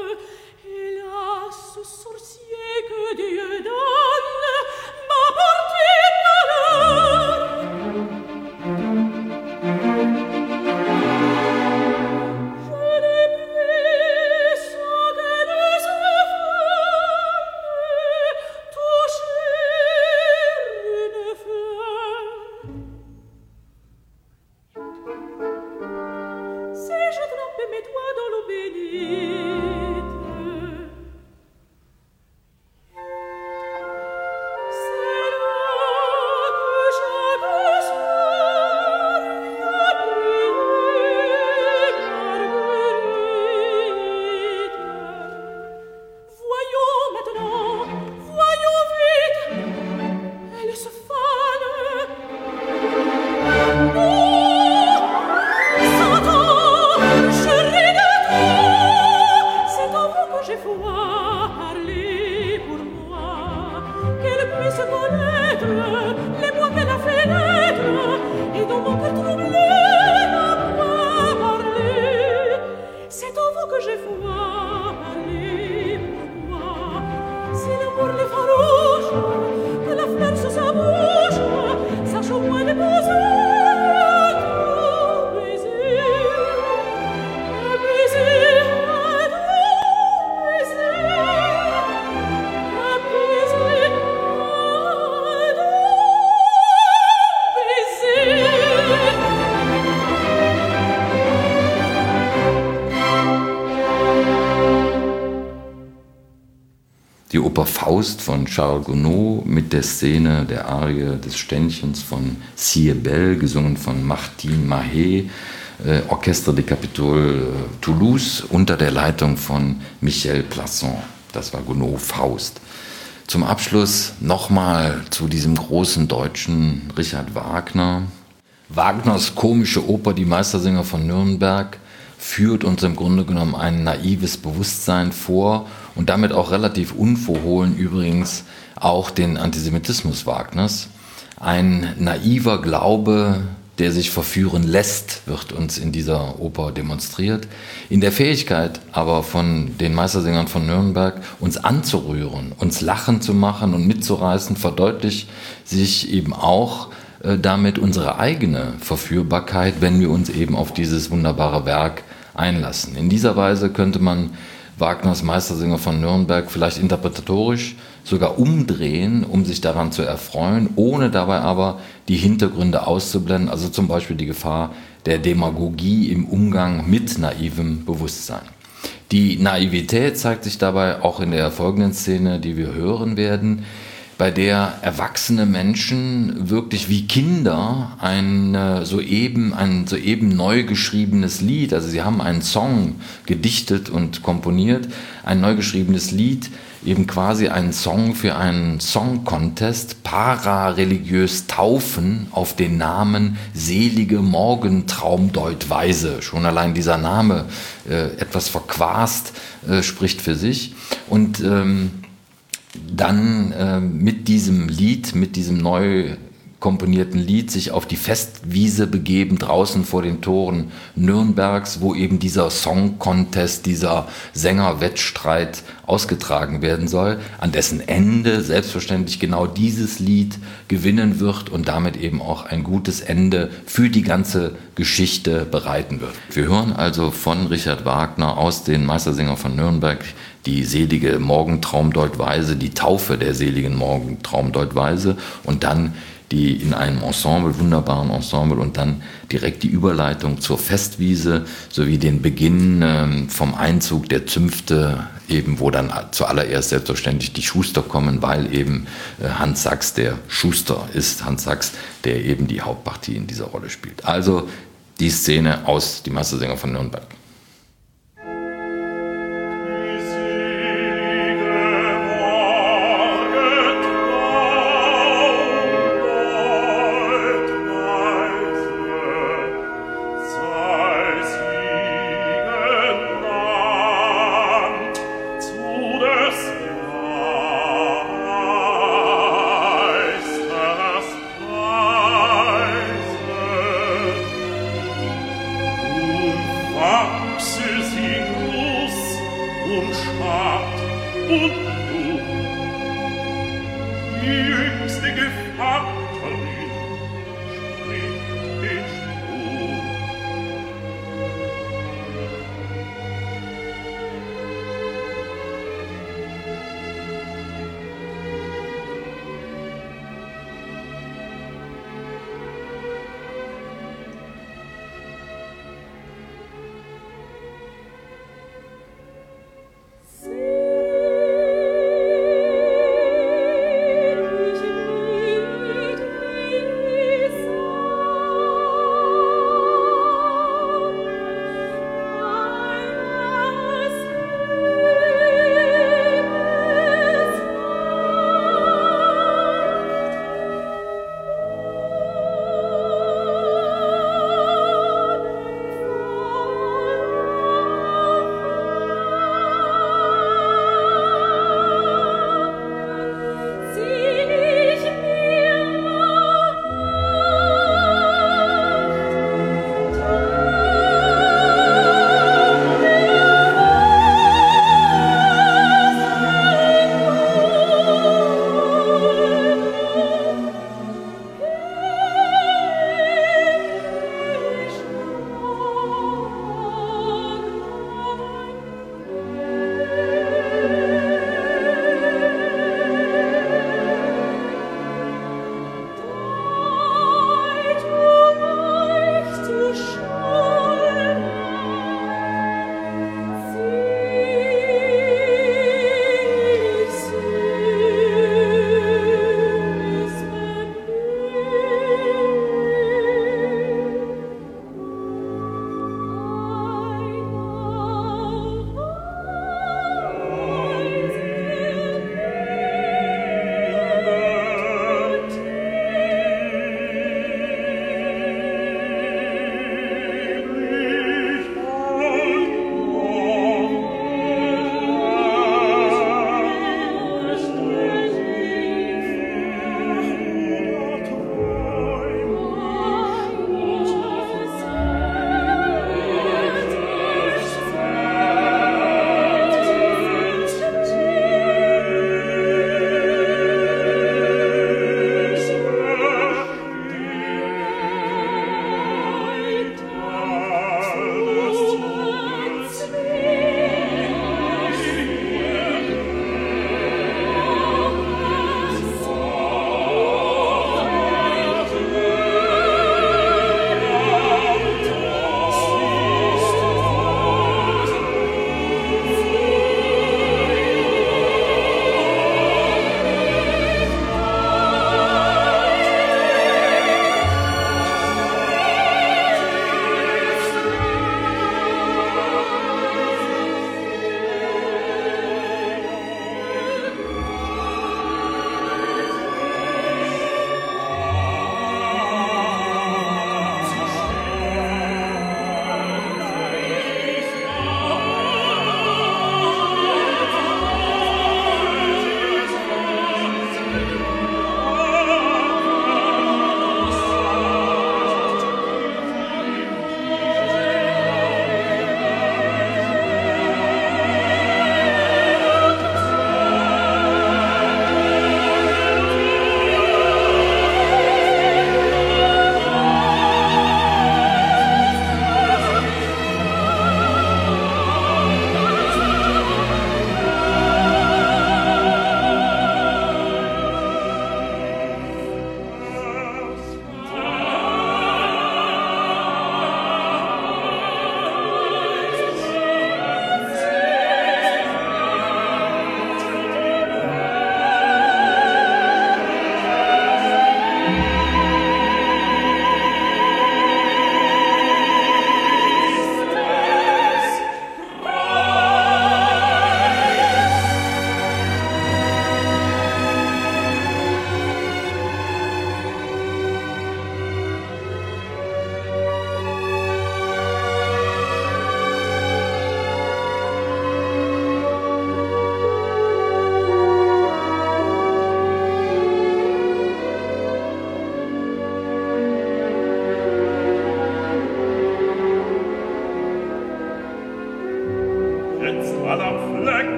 Sorcier que Dieu donne m'a porté puisse connaître les mois de la fenêtre et dont mon cœur troublé n'a pas parlé. C'est en vous que j'ai foi, allez, pourquoi? Si l'amour les farouche, que la fleur sous sa bouche, sache au moins déposer ton baiser. Un baiser, un doux baiser. Un baiser, un Die Oper Faust von Charles Gounod mit der Szene der Arie des Ständchens von Sire Bell, gesungen von Martine Mahé, Orchestre des Capitol Toulouse unter der Leitung von Michel Plasson. Das war Gounod Faust. Zum Abschluss nochmal zu diesem großen Deutschen Richard Wagner. Wagners komische Oper Die Meistersinger von Nürnberg führt uns im Grunde genommen ein naives Bewusstsein vor und damit auch relativ unverhohlen übrigens auch den Antisemitismus Wagners. Ein naiver Glaube, der sich verführen lässt, wird uns in dieser Oper demonstriert. In der Fähigkeit aber von den Meistersingern von Nürnberg, uns anzurühren, uns lachen zu machen und mitzureißen, verdeutlicht sich eben auch damit unsere eigene Verführbarkeit, wenn wir uns eben auf dieses wunderbare Werk einlassen. In dieser Weise könnte man Wagners Meistersinger von Nürnberg vielleicht interpretatorisch sogar umdrehen, um sich daran zu erfreuen, ohne dabei aber die Hintergründe auszublenden, also zum Beispiel die Gefahr der Demagogie im Umgang mit naivem Bewusstsein. Die Naivität zeigt sich dabei auch in der folgenden Szene, die wir hören werden, bei der erwachsene Menschen wirklich wie Kinder ein soeben neu geschriebenes Lied, also sie haben einen Song gedichtet und komponiert, ein neu geschriebenes Lied, eben quasi einen Song für einen Song-Contest, parareligiös taufen auf den Namen Selige Morgentraumdeutweise. Schon allein dieser Name, etwas verquast, spricht für sich. Und dann mit diesem Lied, mit diesem neu komponierten Lied sich auf die Festwiese begeben, draußen vor den Toren Nürnbergs, wo eben dieser Song-Contest, dieser Sängerwettstreit ausgetragen werden soll, an dessen Ende selbstverständlich genau dieses Lied gewinnen wird und damit eben auch ein gutes Ende für die ganze Geschichte bereiten wird. Wir hören also von Richard Wagner aus den Meistersingern von Nürnberg die selige Morgentraumdeutweise, die Taufe der seligen Morgentraumdeutweise und dann die in einem Ensemble, wunderbaren Ensemble und dann direkt die Überleitung zur Festwiese sowie den Beginn vom Einzug der Zünfte, eben wo dann zuallererst selbstverständlich die Schuster kommen, weil eben Hans Sachs der Schuster ist, Hans Sachs, der eben die Hauptpartie in dieser Rolle spielt. Also die Szene aus Die Meistersinger von Nürnberg.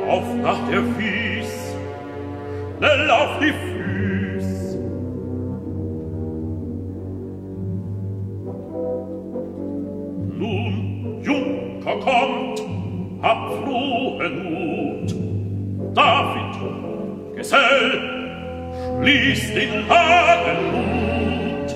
auf nach der Fies, schnell auf die Füß. Nun, Junker, kommt, hab frohen Mut. David, Gesell, schließ den Hagelmut.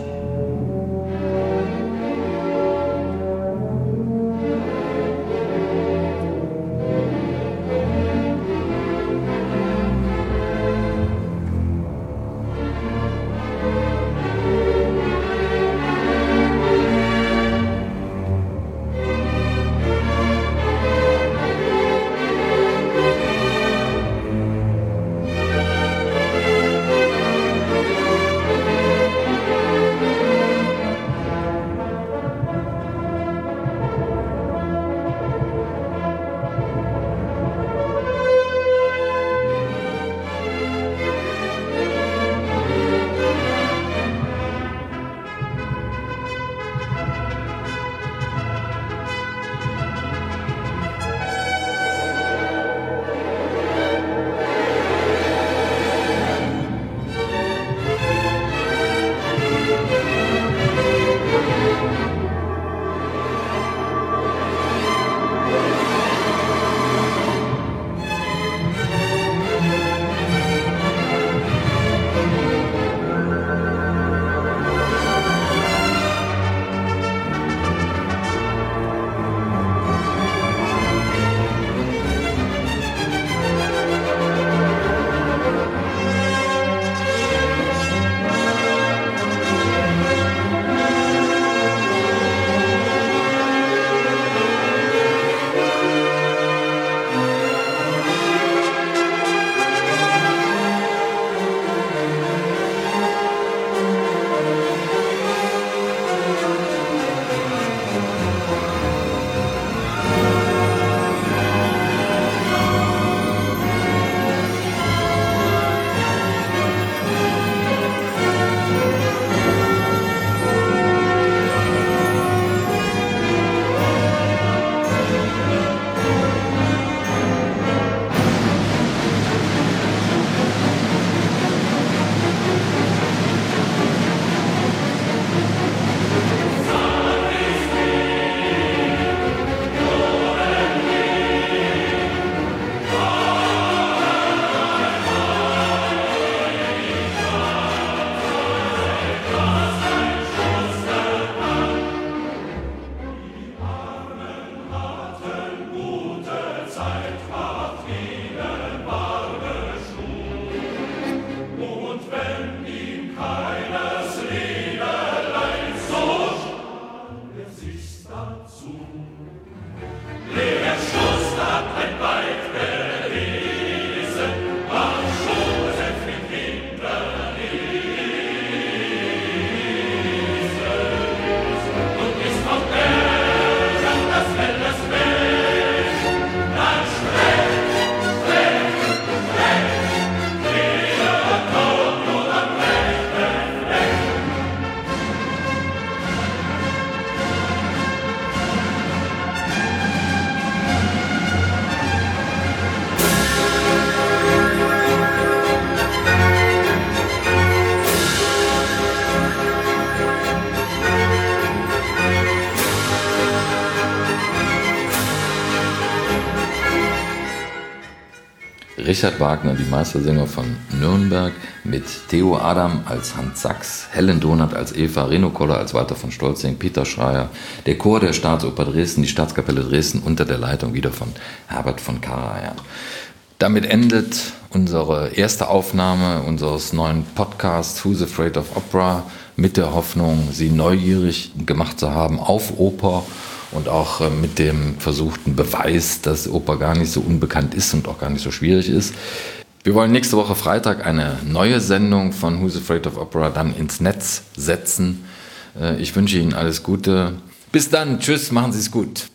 Richard Wagner, die Meistersänger von Nürnberg, mit Theo Adam als Hans Sachs, Helen Donath als Eva, Reno Koller als Walter von Stolzing, Peter Schreier, der Chor der Staatsoper Dresden, die Staatskapelle Dresden unter der Leitung wieder von Herbert von Karajan. Damit endet unsere erste Aufnahme unseres neuen Podcasts Who's Afraid of Opera mit der Hoffnung, Sie neugierig gemacht zu haben auf Oper und auch mit dem versuchten Beweis, dass Oper gar nicht so unbekannt ist und auch gar nicht so schwierig ist. Wir wollen nächste Woche Freitag eine neue Sendung von Who's Afraid of Opera dann ins Netz setzen. Ich wünsche Ihnen alles Gute. Bis dann. Tschüss. Machen Sie es gut.